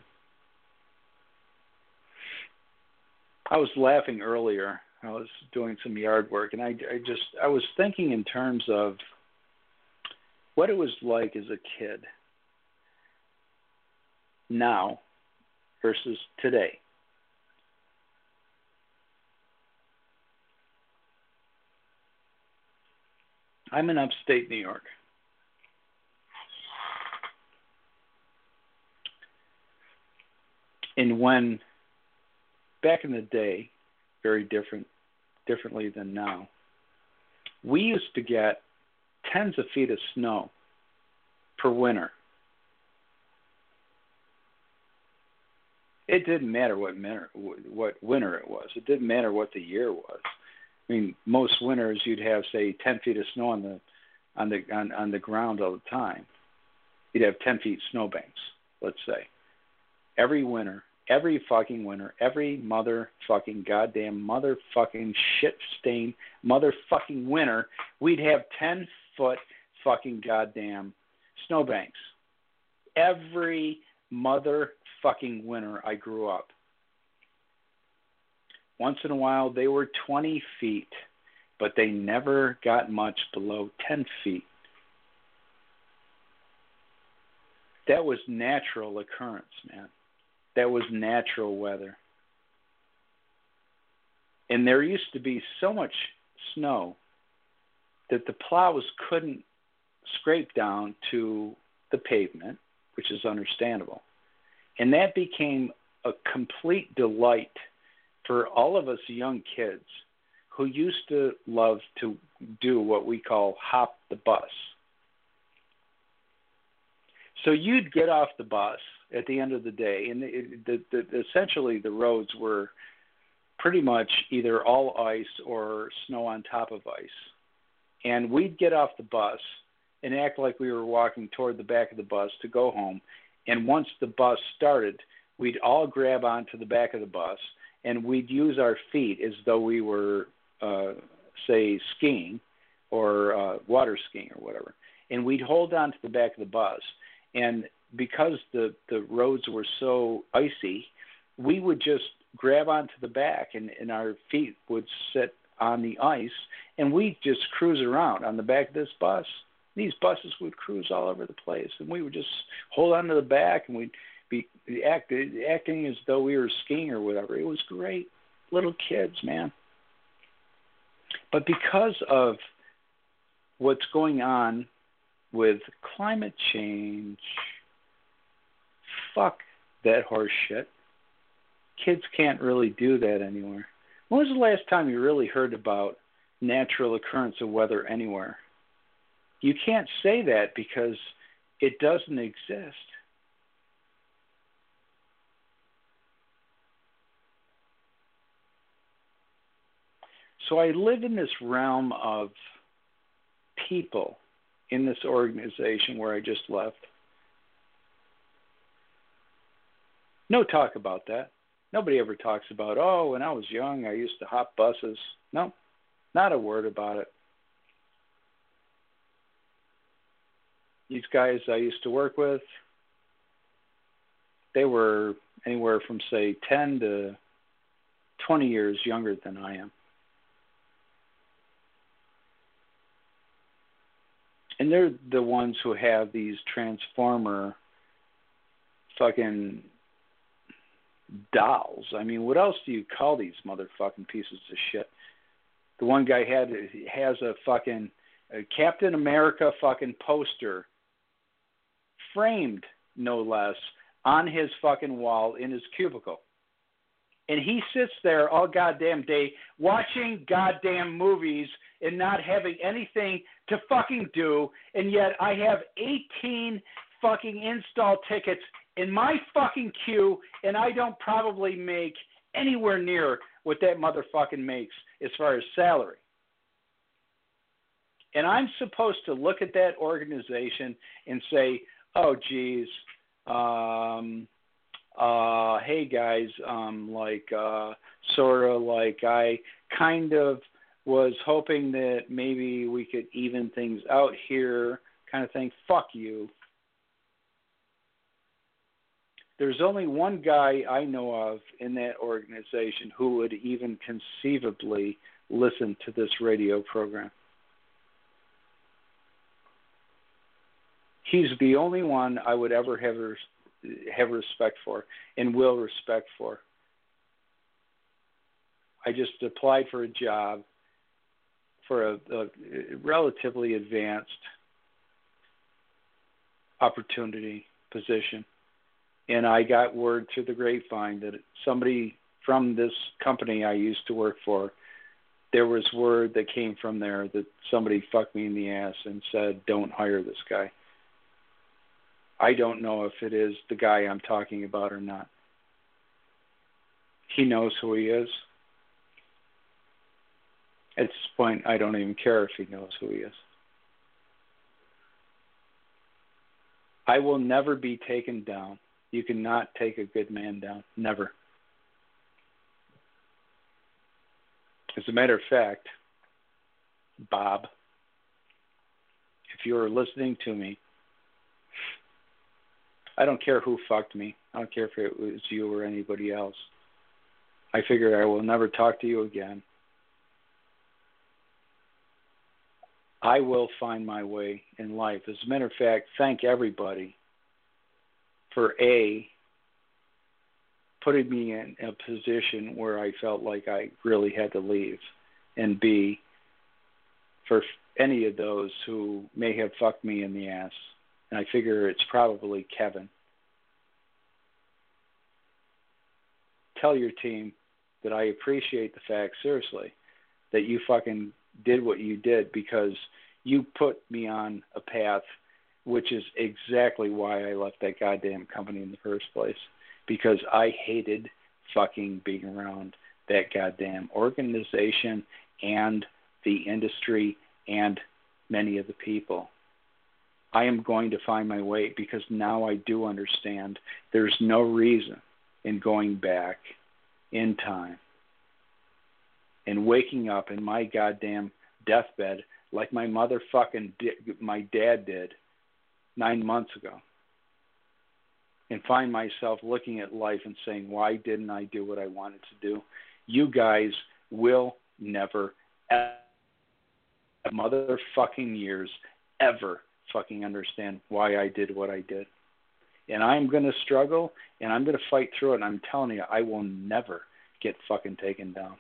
I was laughing earlier. I was doing some yard work, and I was thinking in terms of what it was like as a kid now versus today. I'm in upstate New York. And when, back in the day, very differently than now, we used to get tens of feet of snow per winter. It didn't matter what winter it was. It didn't matter what the year was. I mean, most winters you'd have, say, 10 feet of snow on the ground all the time. You'd have 10 feet snowbanks, let's say. Every winter, every fucking winter, every motherfucking goddamn motherfucking shit-stained motherfucking winter, we'd have 10-foot fucking goddamn snowbanks. Every motherfucking winter I grew up. Once in a while, they were 20 feet, but they never got much below 10 feet. That was natural occurrence, man. That was natural weather. And there used to be so much snow that the plows couldn't scrape down to the pavement, which is understandable. And that became a complete delight for all of us young kids who used to love to do what we call hop the bus. So you'd get off the bus at the end of the day, and essentially the roads were pretty much either all ice or snow on top of ice. And we'd get off the bus and act like we were walking toward the back of the bus to go home. And once the bus started, we'd all grab onto the back of the bus, and we'd use our feet as though we were, say, skiing or water skiing or whatever. And we'd hold on to the back of the bus. And because the roads were so icy, we would just grab onto the back, and our feet would sit on the ice, and we'd just cruise around on the back of this bus. These buses would cruise all over the place, and we would just hold on to the back, and we'd be acting as though we were skiing or whatever. It was great. Little kids, man. But because of what's going on with climate change, fuck that horse shit. Kids can't really do that anymore. When was the last time you really heard about natural occurrence of weather anywhere? You can't say that because it doesn't exist. So I live in this realm of people in this organization where I just left. No talk about that. Nobody ever talks about, oh, when I was young, I used to hop buses. No, not a word about it. These guys I used to work with, they were anywhere from, say, 10 to 20 years younger than I am. And they're the ones who have these transformer fucking dolls. I mean, what else do you call these motherfucking pieces of shit? The one guy has a fucking Captain America fucking poster, framed no less, on his fucking wall in his cubicle. And he sits there all goddamn day watching goddamn movies and not having anything to fucking do. And yet I have 18 fucking install tickets in my fucking queue, and I don't probably make anywhere near what that motherfucking makes as far as salary. And I'm supposed to look at that organization and say, oh, geez, hey, guys, sort of like I kind of was hoping that maybe we could even things out here kind of thing. Fuck you. There's only one guy I know of in that organization who would even conceivably listen to this radio program. He's the only one I would ever have respect for and will respect for. I just applied for a job for a relatively advanced opportunity position. And I got word through the grapevine that somebody from this company I used to work for, there was word that came from there that somebody fucked me in the ass and said, don't hire this guy. I don't know if it is the guy I'm talking about or not. He knows who he is. At this point, I don't even care if he knows who he is. I will never be taken down. You cannot take a good man down. Never. As a matter of fact, Bob, if you're listening to me, I don't care who fucked me. I don't care if it was you or anybody else. I figure I will never talk to you again. I will find my way in life. As a matter of fact, thank everybody for A, putting me in a position where I felt like I really had to leave, and B, for any of those who may have fucked me in the ass. And I figure it's probably Kevin. Tell your team that I appreciate the fact, seriously, that you fucking did what you did, because you put me on a path, which is exactly why I left that goddamn company in the first place, because I hated fucking being around that goddamn organization and the industry and many of the people. I am going to find my way, because now I do understand there's no reason in going back in time and waking up in my goddamn deathbed like my my dad did 9 months ago, and find myself looking at life and saying, why didn't I do what I wanted to do? You guys will never, motherfucking years, ever fucking understand why I did what I did. And I'm going to struggle, and I'm going to fight through it, and I'm telling you, I will never get fucking taken down.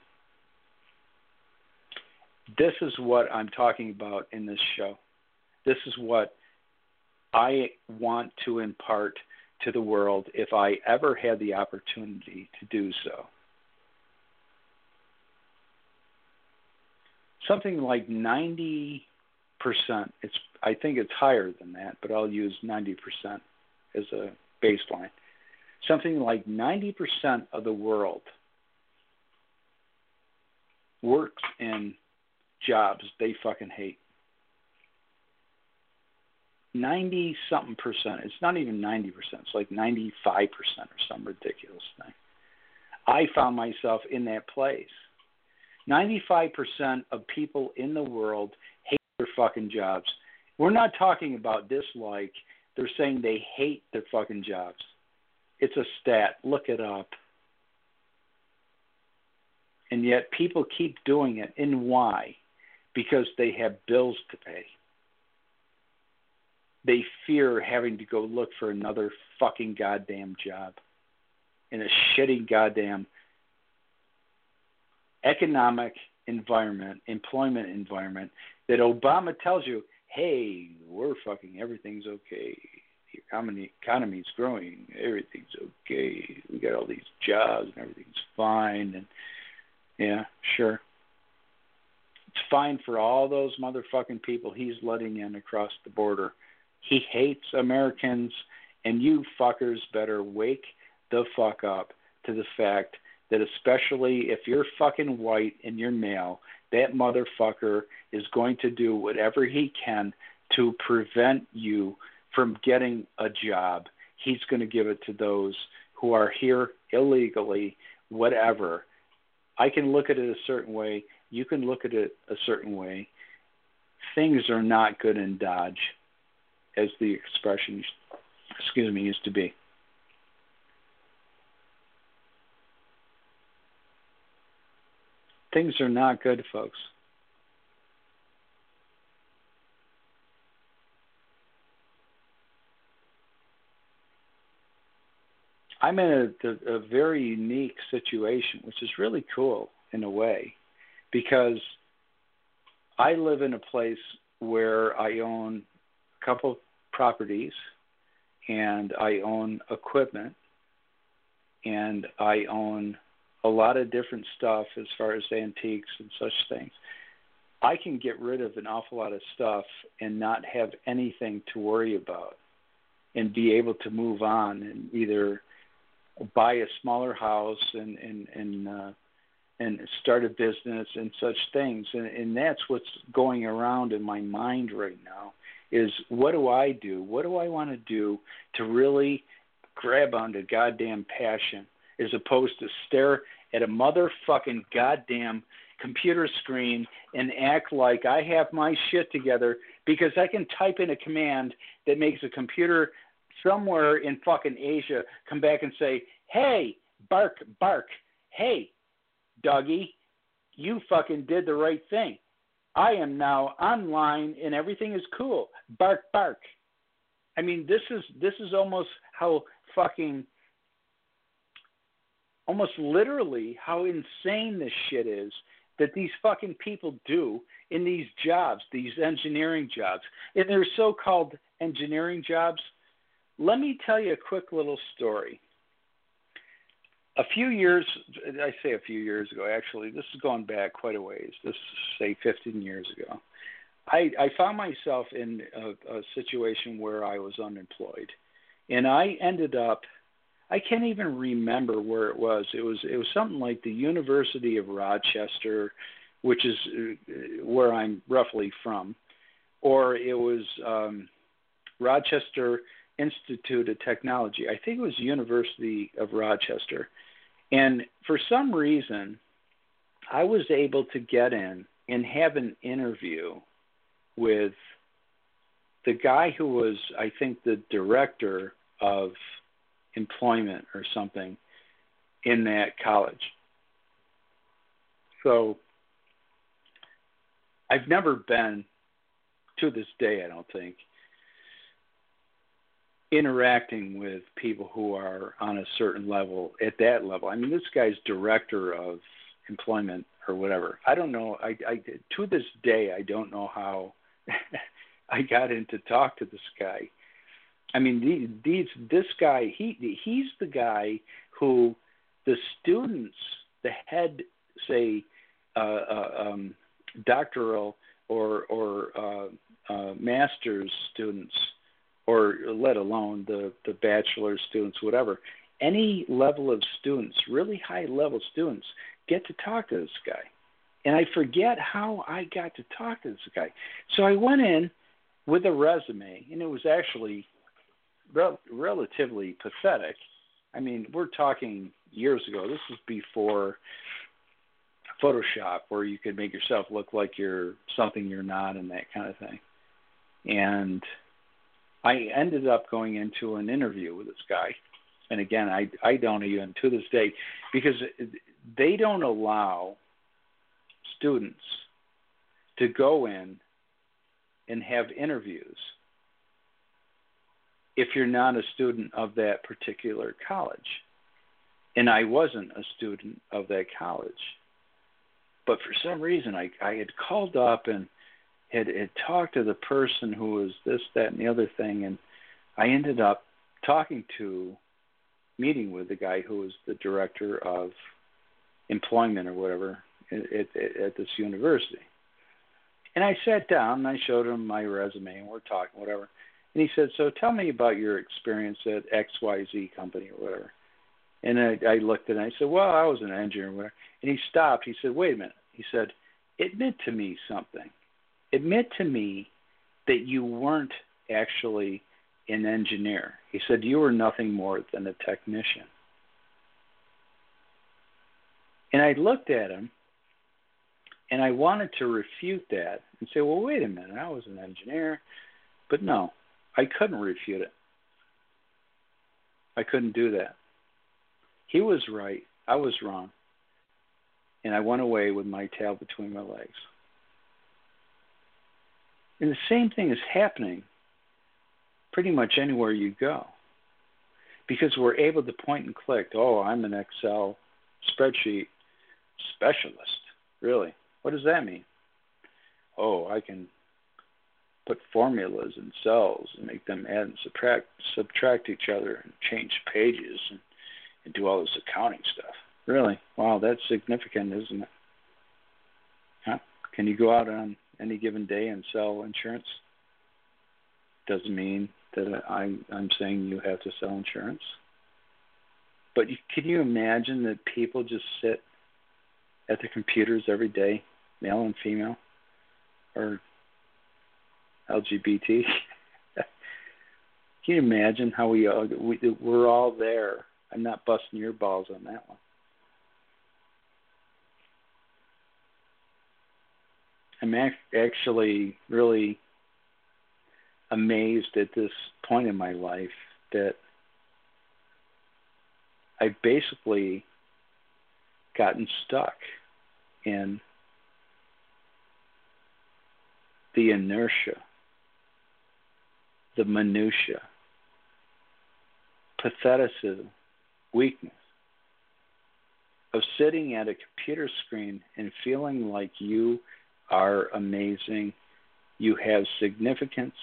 This is what I'm talking about in this show. This is what I want to impart to the world if I ever had the opportunity to do so. Something like 90%, I think it's higher than that, but I'll use 90% as a baseline. Something like 90% of the world works in jobs they fucking hate. 90-something percent. It's not even 90%. It's like 95% or some ridiculous thing. I found myself in that place. 95% of people in the world hate their fucking jobs. We're not talking about dislike. They're saying they hate their fucking jobs. It's a stat. Look it up. And yet people keep doing it. And why? Because they have bills to pay. They fear having to go look for another fucking goddamn job in a shitty goddamn economic environment, employment environment that Obama tells you, hey, we're fucking, everything's okay. The economy's growing. Everything's okay. We got all these jobs and everything's fine. And yeah, sure. It's fine for all those motherfucking people he's letting in across the border. He hates Americans, and you fuckers better wake the fuck up to the fact that especially if you're fucking white and you're male, that motherfucker is going to do whatever he can to prevent you from getting a job. He's going to give it to those who are here illegally, whatever. I can look at it a certain way. You can look at it a certain way. Things are not good in Dodge, as the expression, used to be. Things are not good, folks. I'm in a very unique situation, which is really cool in a way, because I live in a place where I own a couple properties, and I own equipment, and I own a lot of different stuff as far as antiques and such things. I can get rid of an awful lot of stuff and not have anything to worry about and be able to move on and either buy a smaller house and start a business and such things. And that's what's going around in my mind right now is what do I do? What do I want to do to really grab onto goddamn passion as opposed to stare at a motherfucking goddamn computer screen and act like I have my shit together because I can type in a command that makes a computer somewhere in fucking Asia come back and say, hey, bark, bark. Hey, doggy, you fucking did the right thing. I am now online and everything is cool. Bark, bark. I mean, this is almost how fucking, almost literally how insane this shit is that these fucking people do in these jobs, these engineering jobs. And they're so-called engineering jobs. Let me tell you a quick little story. I say a few years ago, actually, this is going back quite a ways. This is, say, 15 years ago. I found myself in a situation where I was unemployed. And I ended up, I can't even remember where it was. It was something like the University of Rochester, which is where I'm roughly from. Or it was Rochester Institute of Technology. I think it was University of Rochester. And for some reason, I was able to get in and have an interview with the guy who was, I think, the director of employment or something in that college. So I've never been to this day, I don't think, interacting with people who are on a certain level, at that level. I mean, this guy's director of employment or whatever. I don't know. I to this day, I don't know how I got in to talk to this guy. I mean, this guy, he's the guy who the students, the head, say, doctoral or master's students, or let alone the bachelor students, whatever, any level of students, really high level students, get to talk to this guy. And I forget how I got to talk to this guy. So I went in with a resume, and it was actually relatively pathetic. I mean, we're talking years ago. This is before Photoshop, where you could make yourself look like you're something you're not and that kind of thing. And I ended up going into an interview with this guy. And again, I don't even to this day, because they don't allow students to go in and have interviews if you're not a student of that particular college. And I wasn't a student of that college. But for some reason, I had called up and had talked to the person who was this, that, and the other thing, and I ended up meeting with the guy who was the director of employment or whatever at this university. And I sat down and I showed him my resume and we're talking, whatever. And he said, so tell me about your experience at XYZ company or whatever. And I looked at it and I said, well, I was an engineer or whatever. And he stopped. He said, wait a minute. He said, admit to me something. Admit to me that you weren't actually an engineer. He said, you were nothing more than a technician. And I looked at him, and I wanted to refute that and say, well, wait a minute, I was an engineer. But no, I couldn't refute it. I couldn't do that. He was right. I was wrong. And I went away with my tail between my legs. And the same thing is happening pretty much anywhere you go. Because we're able to point and click, oh, I'm an Excel spreadsheet specialist. Really? What does that mean? Oh, I can put formulas in cells and make them add and subtract each other and change pages and do all this accounting stuff. Really? Wow, that's significant, isn't it? Huh? Can you go out on any given day and sell insurance? Doesn't mean that I'm saying you have to sell insurance. But can you imagine that people just sit at the computers every day, male and female, or LGBT? Can you imagine how we're all there? I'm not busting your balls on that one. I'm actually really amazed at this point in my life that I've basically gotten stuck in the inertia, the minutia, patheticism, weakness of sitting at a computer screen and feeling like you are amazing, you have significance,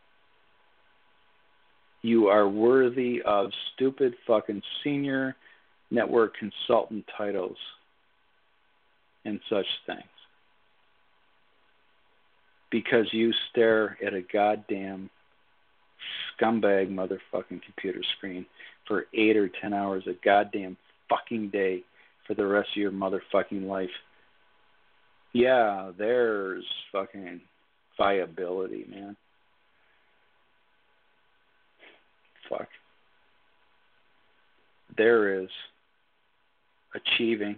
you are worthy of stupid fucking senior network consultant titles and such things. Because you stare at a goddamn scumbag motherfucking computer screen for 8 or 10 hours a goddamn fucking day for the rest of your motherfucking life. Yeah, there's fucking viability, man. Fuck. There is achieving.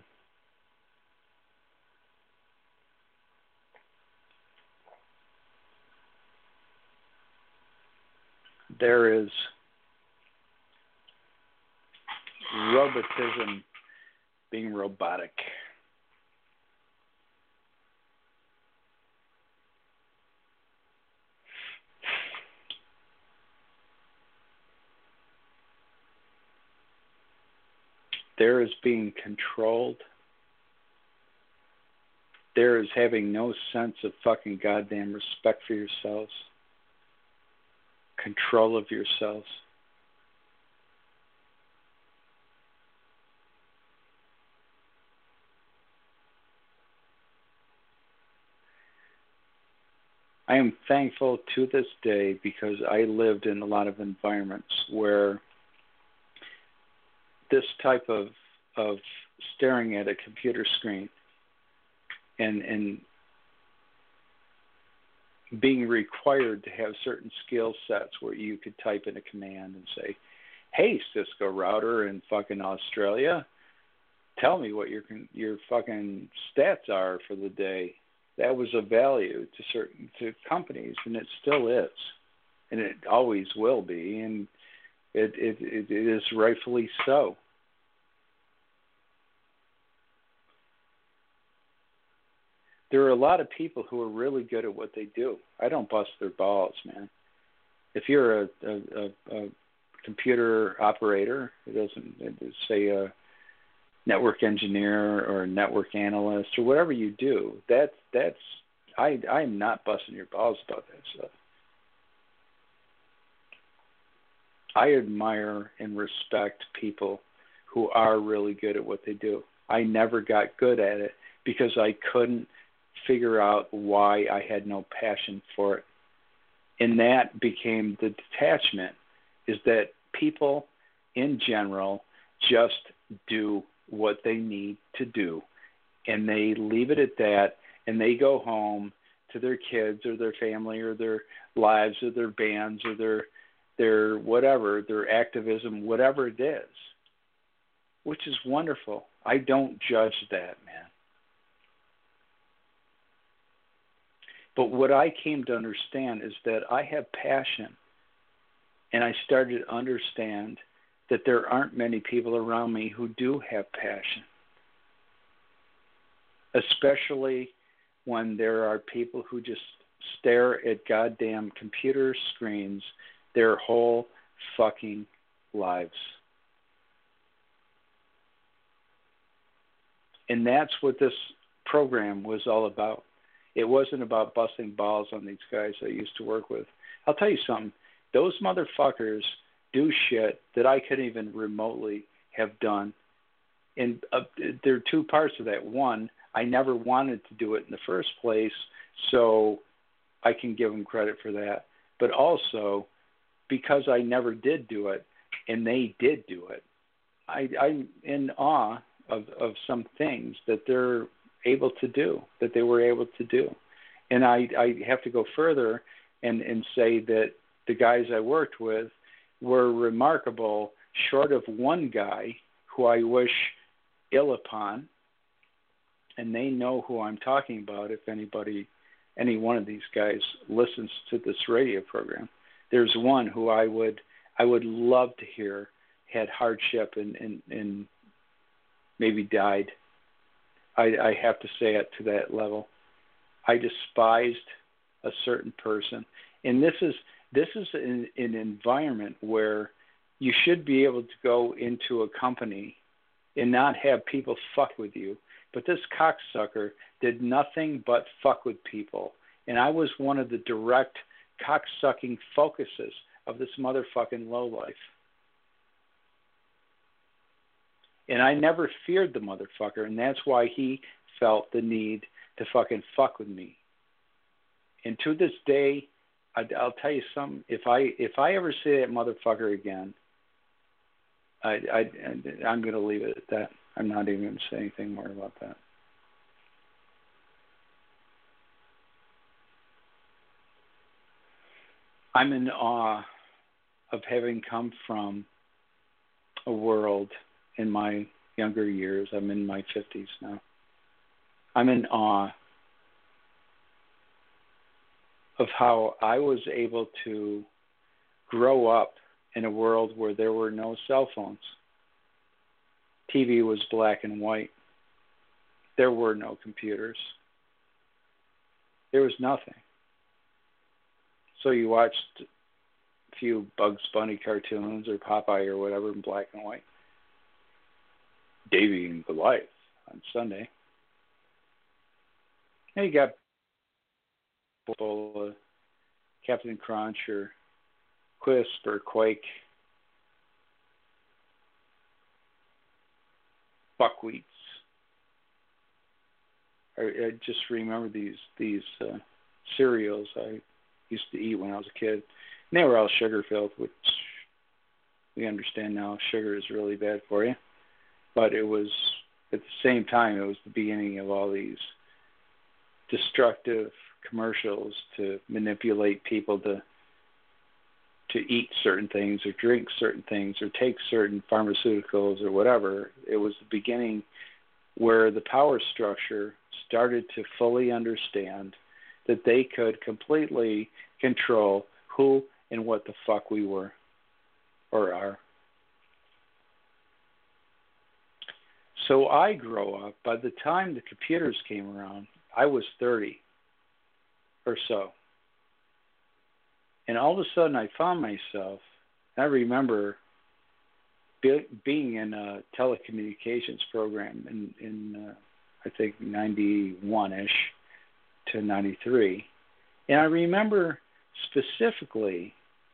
There is robotism being robotic. There is being controlled. There is having no sense of fucking goddamn respect for yourselves. Control of yourselves. I am thankful to this day because I lived in a lot of environments where this type of staring at a computer screen and being required to have certain skill sets where you could type in a command and say, hey, Cisco router in fucking Australia, tell me what your fucking stats are for the day. That was of value to companies, and it still is, and it always will be, and it is rightfully so. There are a lot of people who are really good at what they do. I don't bust their balls, man. If you're a computer operator, it doesn't say a network engineer or a network analyst or whatever you do, I'm not busting your balls about that stuff. I admire and respect people who are really good at what they do. I never got good at it because I couldn't figure out why I had no passion for it. And that became the detachment, is that people in general just do what they need to do, and they leave it at that, and they go home to their kids or their family or their lives or their bands or their whatever, their activism, whatever it is, which is wonderful. I don't judge that, man. But what I came to understand is that I have passion, and I started to understand that there aren't many people around me who do have passion, especially when there are people who just stare at goddamn computer screens their whole fucking lives. And that's what this program was all about. It wasn't about busting balls on these guys I used to work with. I'll tell you something. Those motherfuckers do shit that I couldn't even remotely have done. And there are two parts of that. One, I never wanted to do it in the first place, so I can give them credit for that. But also, because I never did do it, and they did do it, I'm in awe of some things that they're able to do, that they were able to do. And I have to go further and say that the guys I worked with were remarkable, short of one guy who I wish ill upon, and they know who I'm talking about if any one of these guys listens to this radio program. There's one who I would love to hear had hardship and maybe died. I have to say it to that level. I despised a certain person, and this is an environment where you should be able to go into a company and not have people fuck with you. But this cocksucker did nothing but fuck with people. And I was one of the direct cocksucking focuses of this motherfucking lowlife. And I never feared the motherfucker, and that's why he felt the need to fucking fuck with me. And to this day, I'll tell you something. If I ever see that motherfucker again, I'm going to leave it at that. I'm not even going to say anything more about that. I'm in awe of having come from a world in my younger years. I'm in my 50s now. I'm in awe of how I was able to grow up in a world where there were no cell phones. TV was black and white. There were no computers. There was nothing. So you watched a few Bugs Bunny cartoons or Popeye or whatever in black and white. Davy and Goliath on Sunday. And you got Captain Crunch or Quisp or Quake, buckwheats. I just remember these cereals I used to eat when I was a kid. And they were all sugar filled, which we understand now sugar is really bad for you. But it was, at the same time, it was the beginning of all these destructive commercials to manipulate people to eat certain things or drink certain things or take certain pharmaceuticals or whatever. It was the beginning where the power structure started to fully understand that they could completely control who and what the fuck we were or are. So I grow up, by the time the computers came around, I was 30 or so. And all of a sudden I found myself, I remember being in a telecommunications program in I think 91-ish to 93. And I remember specifically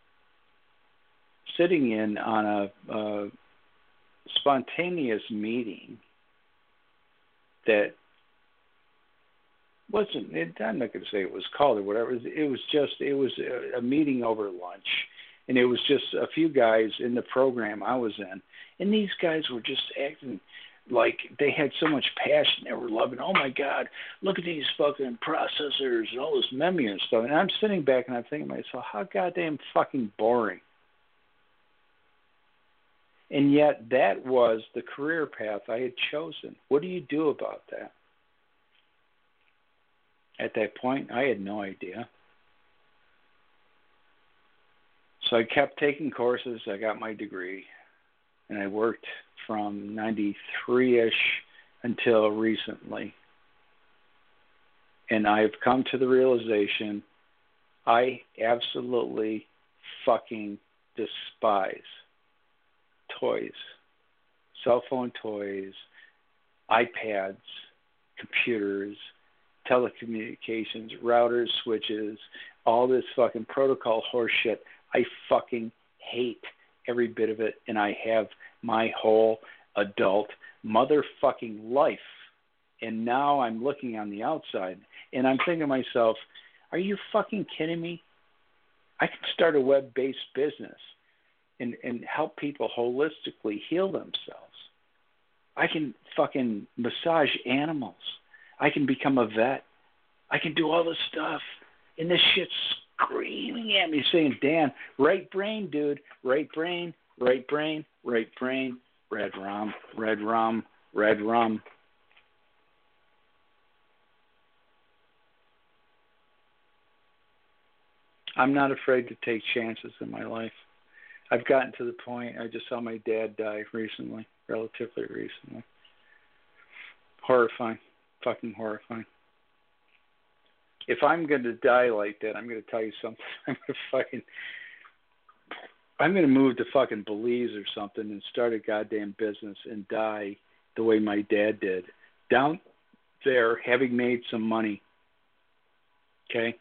sitting in on a spontaneous meeting that wasn't, I'm not going to say it was called or whatever. It was a meeting over lunch. And it was just a few guys in the program I was in. And these guys were just acting like they had so much passion. They were loving, oh my God, look at these fucking processors and all this memory and stuff. And I'm sitting back and I'm thinking to myself, how goddamn fucking boring. And yet that was the career path I had chosen. What do you do about that? At that point, I had no idea. So I kept taking courses. I got my degree. And I worked from 93-ish until recently. And I've come to the realization I absolutely fucking despise toys, cell phone toys, iPads, computers, telecommunications, routers, switches, all this fucking protocol horse shit. I fucking hate every bit of it, and I have my whole adult motherfucking life. And now I'm looking on the outside, and I'm thinking to myself, are you fucking kidding me? I can start a web-based business and help people holistically heal themselves. I can fucking massage animals. I can become a vet. I can do all this stuff. And this shit's screaming at me saying, Dan, right brain, dude, right brain, right brain, right brain, red rum, red rum, red rum. I'm not afraid to take chances in my life. I've gotten to the point, I just saw my dad die recently, relatively recently. Horrifying, fucking horrifying. If I'm going to die like that, I'm going to tell you something. I'm going to move to fucking Belize or something and start a goddamn business and die the way my dad did. Down there, having made some money. Okay?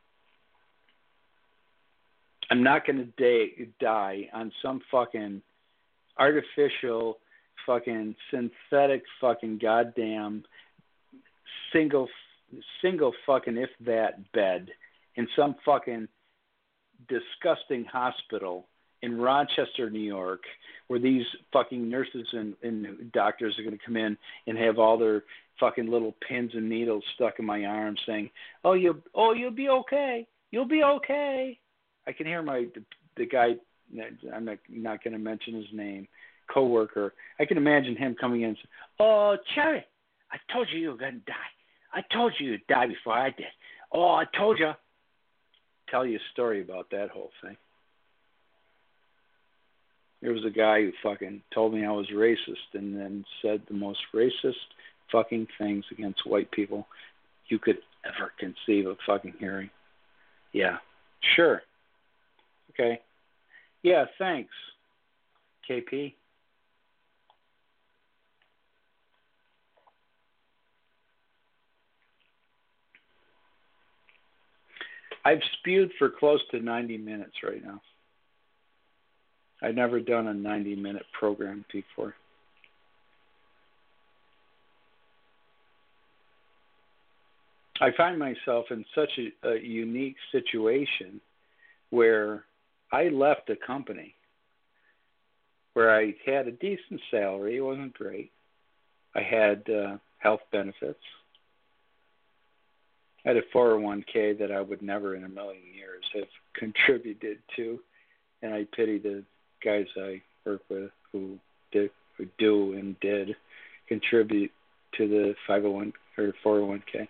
I'm not going to die on some fucking artificial, fucking synthetic, fucking goddamn single fucking if that bed in some fucking disgusting hospital in Rochester, New York, where these fucking nurses and doctors are going to come in and have all their fucking little pins and needles stuck in my arm saying, you'll be okay. You'll be okay. I can hear the guy, I'm not going to mention his name, coworker. I can imagine him coming in and saying, oh, Cherry, I told you were going to die. I told you you'd die before I did. Oh, I told you. Tell you a story about that whole thing. There was a guy who fucking told me I was racist and then said the most racist fucking things against white people you could ever conceive of fucking hearing. Yeah, sure. Okay. Yeah, thanks, KP. I've spewed for close to 90 minutes right now. I've never done a 90-minute program before. I find myself in such a unique situation where I left a company where I had a decent salary. It wasn't great. I had health benefits. I had a 401k that I would never in a million years have contributed to, and I pity the guys I work with who do and did contribute to the 501 or 401k.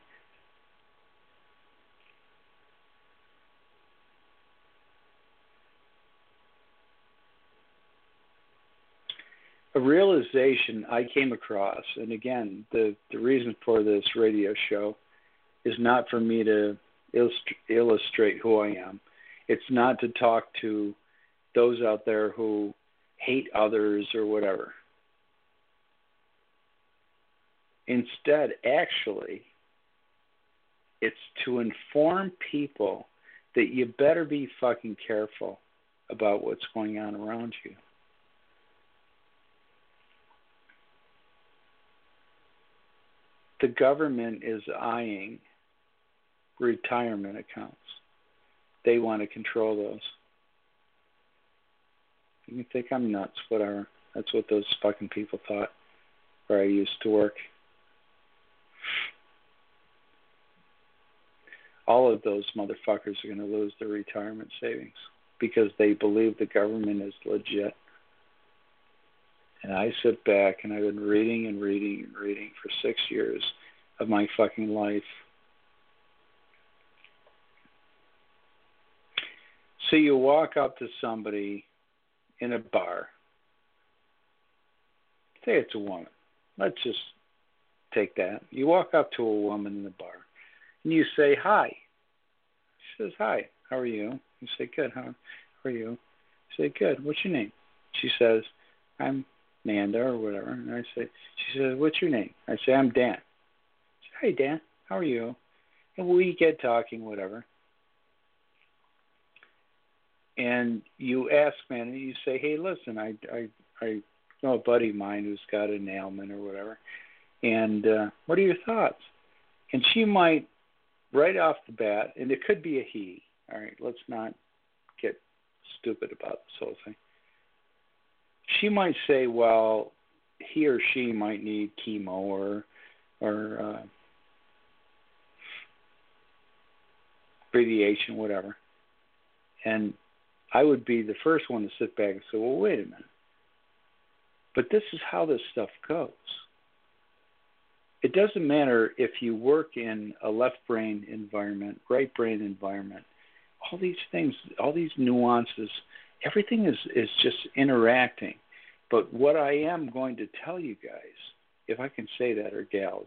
A realization I came across, and again, the reason for this radio show is not for me to illustrate who I am. It's not to talk to those out there who hate others or whatever. Instead, actually, it's to inform people that you better be fucking careful about what's going on around you. The government is eyeing retirement accounts. They want to control those. You can think I'm nuts, whatever. That's what those fucking people thought where I used to work. All of those motherfuckers are going to lose their retirement savings because they believe the government is legit. And I sit back and I've been reading and reading and reading for 6 years of my fucking life. So you walk up to somebody in a bar. Say it's a woman. Let's just take that. You walk up to a woman in the bar and you say, hi. She says, hi, how are you? You say, good, how are you? You say, good, what's your name? She says, I'm Nanda or whatever. And I say, she says, what's your name? I say, I'm Dan. I say, hey, Dan, how are you? And we get talking, whatever. And you ask, man, and you say, hey, listen, I know a buddy of mine who's got an ailment or whatever. And what are your thoughts? And she might, right off the bat, and it could be a he. All right, let's not get stupid about this whole thing. She might say, well, he or she might need chemo or radiation, whatever. And I would be the first one to sit back and say, well, wait a minute. But this is how this stuff goes. It doesn't matter if you work in a left brain environment, right brain environment, all these things, all these nuances, everything is just interacting. But what I am going to tell you guys, if I can say that, or gals,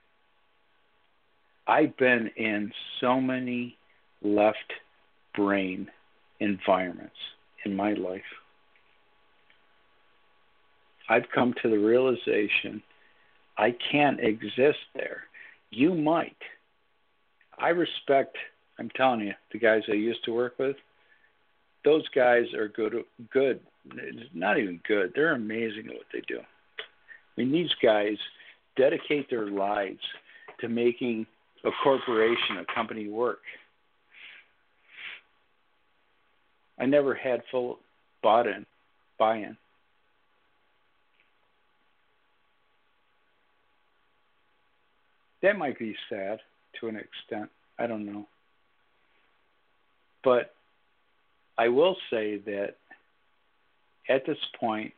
I've been in so many left brain environments in my life. I've come to the realization I can't exist there. You might. I respect, I'm telling you, the guys I used to work with, those guys are good. It's not even good. They're amazing at what they do. I mean, these guys dedicate their lives to making a corporation, a company work. I never had full buy-in. That might be sad to an extent. I don't know. But I will say that at this point,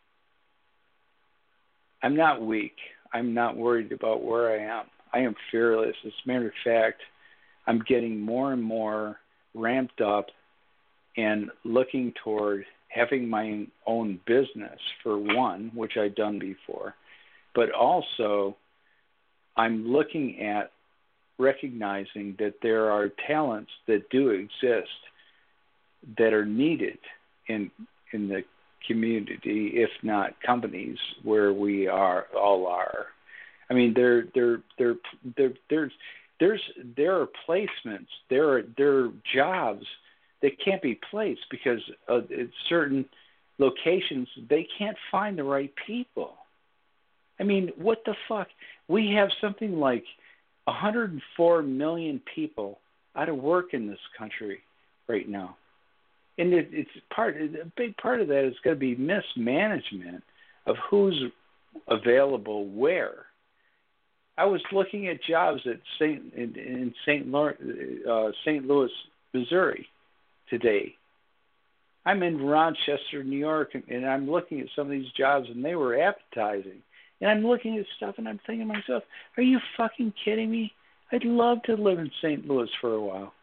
I'm not weak. I'm not worried about where I am. I am fearless. As a matter of fact, I'm getting more and more ramped up and looking toward having my own business, for one, which I've done before. But also, I'm looking at recognizing that there are talents that do exist that are needed in the community, if not companies, where we all are. I mean, there's there are placements, there are jobs that can't be placed because at certain locations they can't find the right people. I mean, what the fuck? We have something like 104 million people out of work in this country right now. And a big part of that is going to be mismanagement of who's available where. I was looking at jobs at in St. Louis, Missouri today. I'm in Rochester, New York, and I'm looking at some of these jobs, and they were advertising. And I'm looking at stuff, and I'm thinking to myself, are you fucking kidding me? I'd love to live in St. Louis for a while.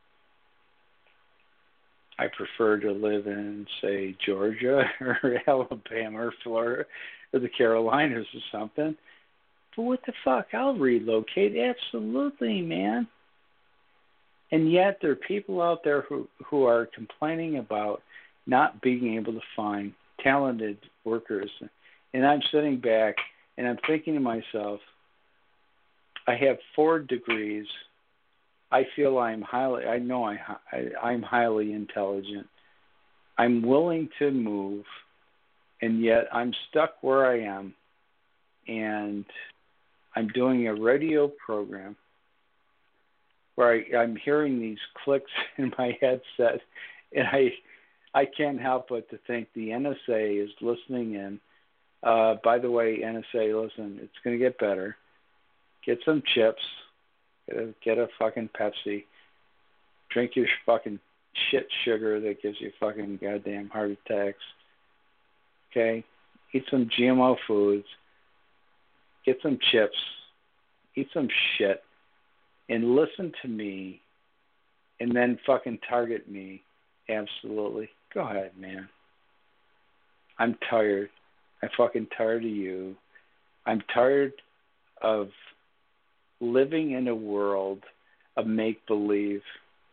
I prefer to live in, say, Georgia or Alabama or Florida or the Carolinas or something. But what the fuck? I'll relocate. Absolutely, man. And yet there are people out there who are complaining about not being able to find talented workers. And I'm sitting back and I'm thinking to myself, I have 4 degrees. I feel I'm highly intelligent. I'm willing to move, and yet I'm stuck where I am. And I'm doing a radio program where I'm hearing these clicks in my headset, and I can't help but to think the NSA is listening in. By the way, NSA, listen, it's going to get better. Get some chips. Get a fucking Pepsi. Drink your fucking shit sugar that gives you fucking goddamn heart attacks. Okay? Eat some GMO foods. Get some chips. Eat some shit. And listen to me. And then fucking target me. Absolutely. Go ahead, man. I'm tired. I'm fucking tired of you. I'm tired of living in a world of make-believe.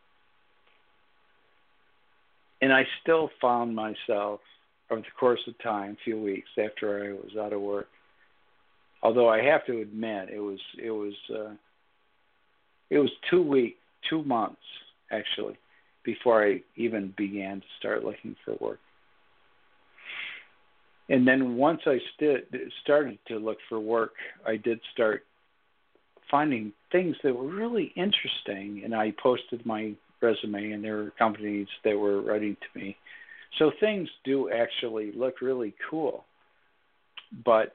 And I still found myself, over the course of time, a few weeks after I was out of work, although I have to admit it was 2 months actually before I even began to start looking for work. And then once I started to look for work, I did start finding things that were really interesting, and I posted my resume, and there were companies that were writing to me. So things do actually look really cool. But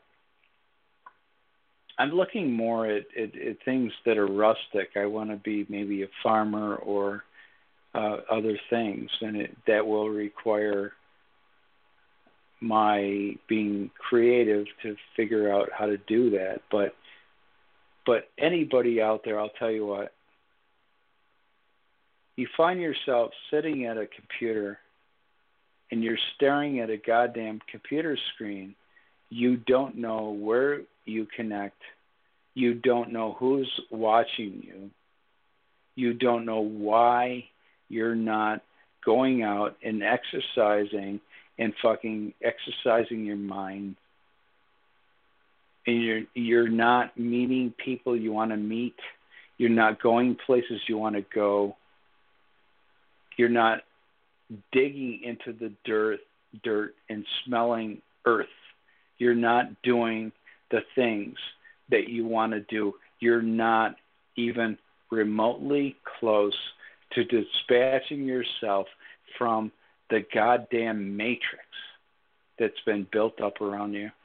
I'm looking more at things that are rustic. I want to be maybe a farmer or other things, and that will require my being creative to figure out how to do that. But anybody out there, I'll tell you what, you find yourself sitting at a computer and you're staring at a goddamn computer screen. You don't know where you connect. You don't know who's watching you. You don't know why you're not going out and exercising and fucking exercising your mind. And you're not meeting people you want to meet. You're not going places you want to go. You're not digging into the dirt and smelling earth. You're not doing the things that you want to do. You're not even remotely close to dispatching yourself from the goddamn matrix that's been built up around you.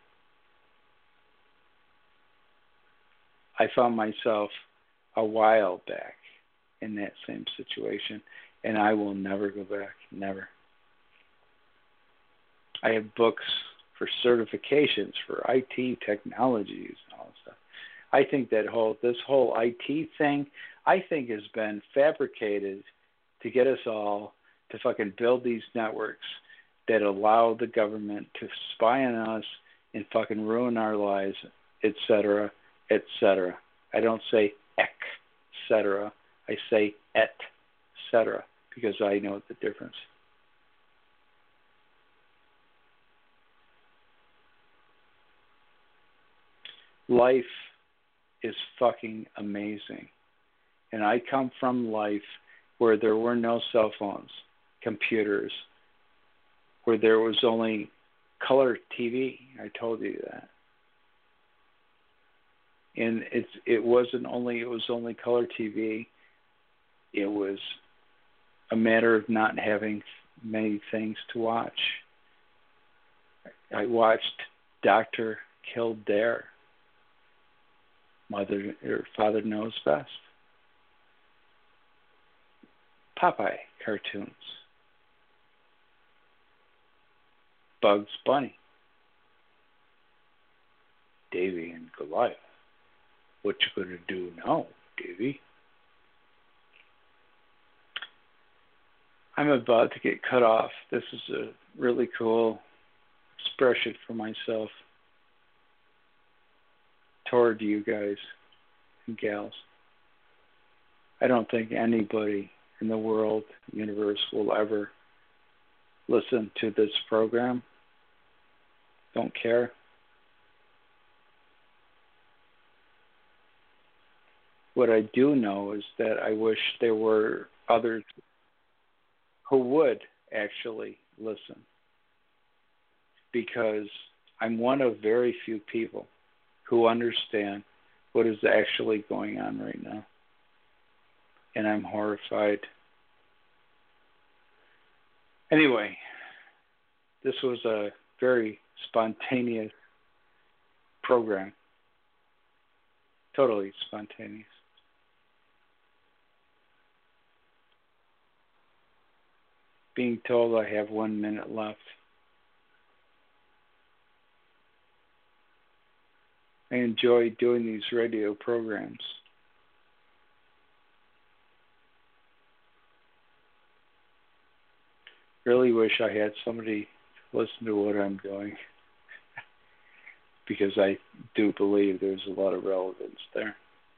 I found myself a while back in that same situation, and I will never go back. Never. I have books for certifications for IT technologies and all that stuff. I think this whole IT thing, I think has been fabricated to get us all to fucking build these networks that allow the government to spy on us and fucking ruin our lives, etc., etc. I don't say etc. I say etc. because I know the difference. Life is fucking amazing. And I come from life where there were no cell phones, computers, where there was only color TV. I told you that. And it was only color TV. It was a matter of not having many things to watch. I watched Dr. Kildare, Father Knows Best, Popeye cartoons, Bugs Bunny, Davy and Goliath. What you gonna do now, Davy? I'm about to get cut off. This is a really cool expression for myself toward you guys and gals. I don't think anybody in the world, universe, will ever listen to this program. Don't care. What I do know is that I wish there were others who would actually listen, because I'm one of very few people who understand what is actually going on right now. And I'm horrified. Anyway, this was a very spontaneous program. Totally spontaneous. Being told I have 1 minute left. I enjoy doing these radio programs. Really wish I had somebody to listen to what I'm doing, because I do believe there's a lot of relevance there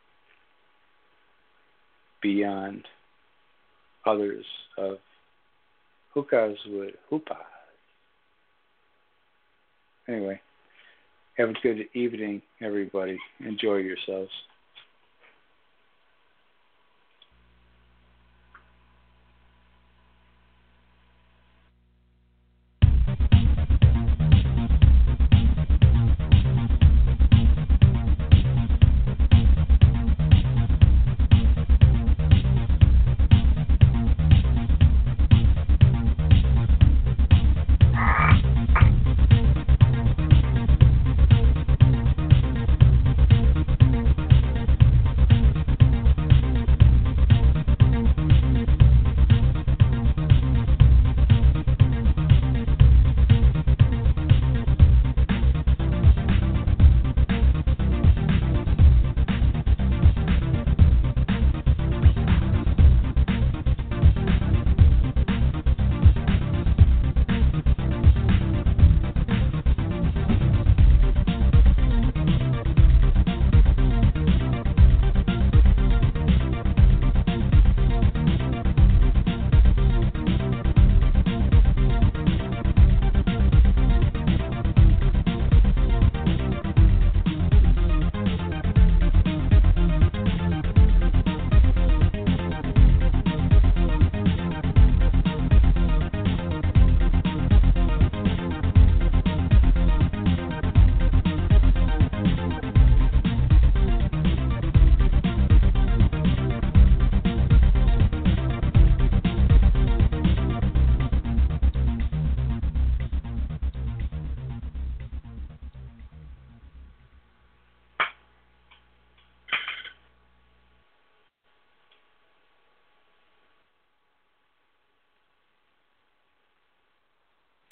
beyond others of hookahs with hoopahs. Anyway, have a good evening, everybody. Enjoy yourselves.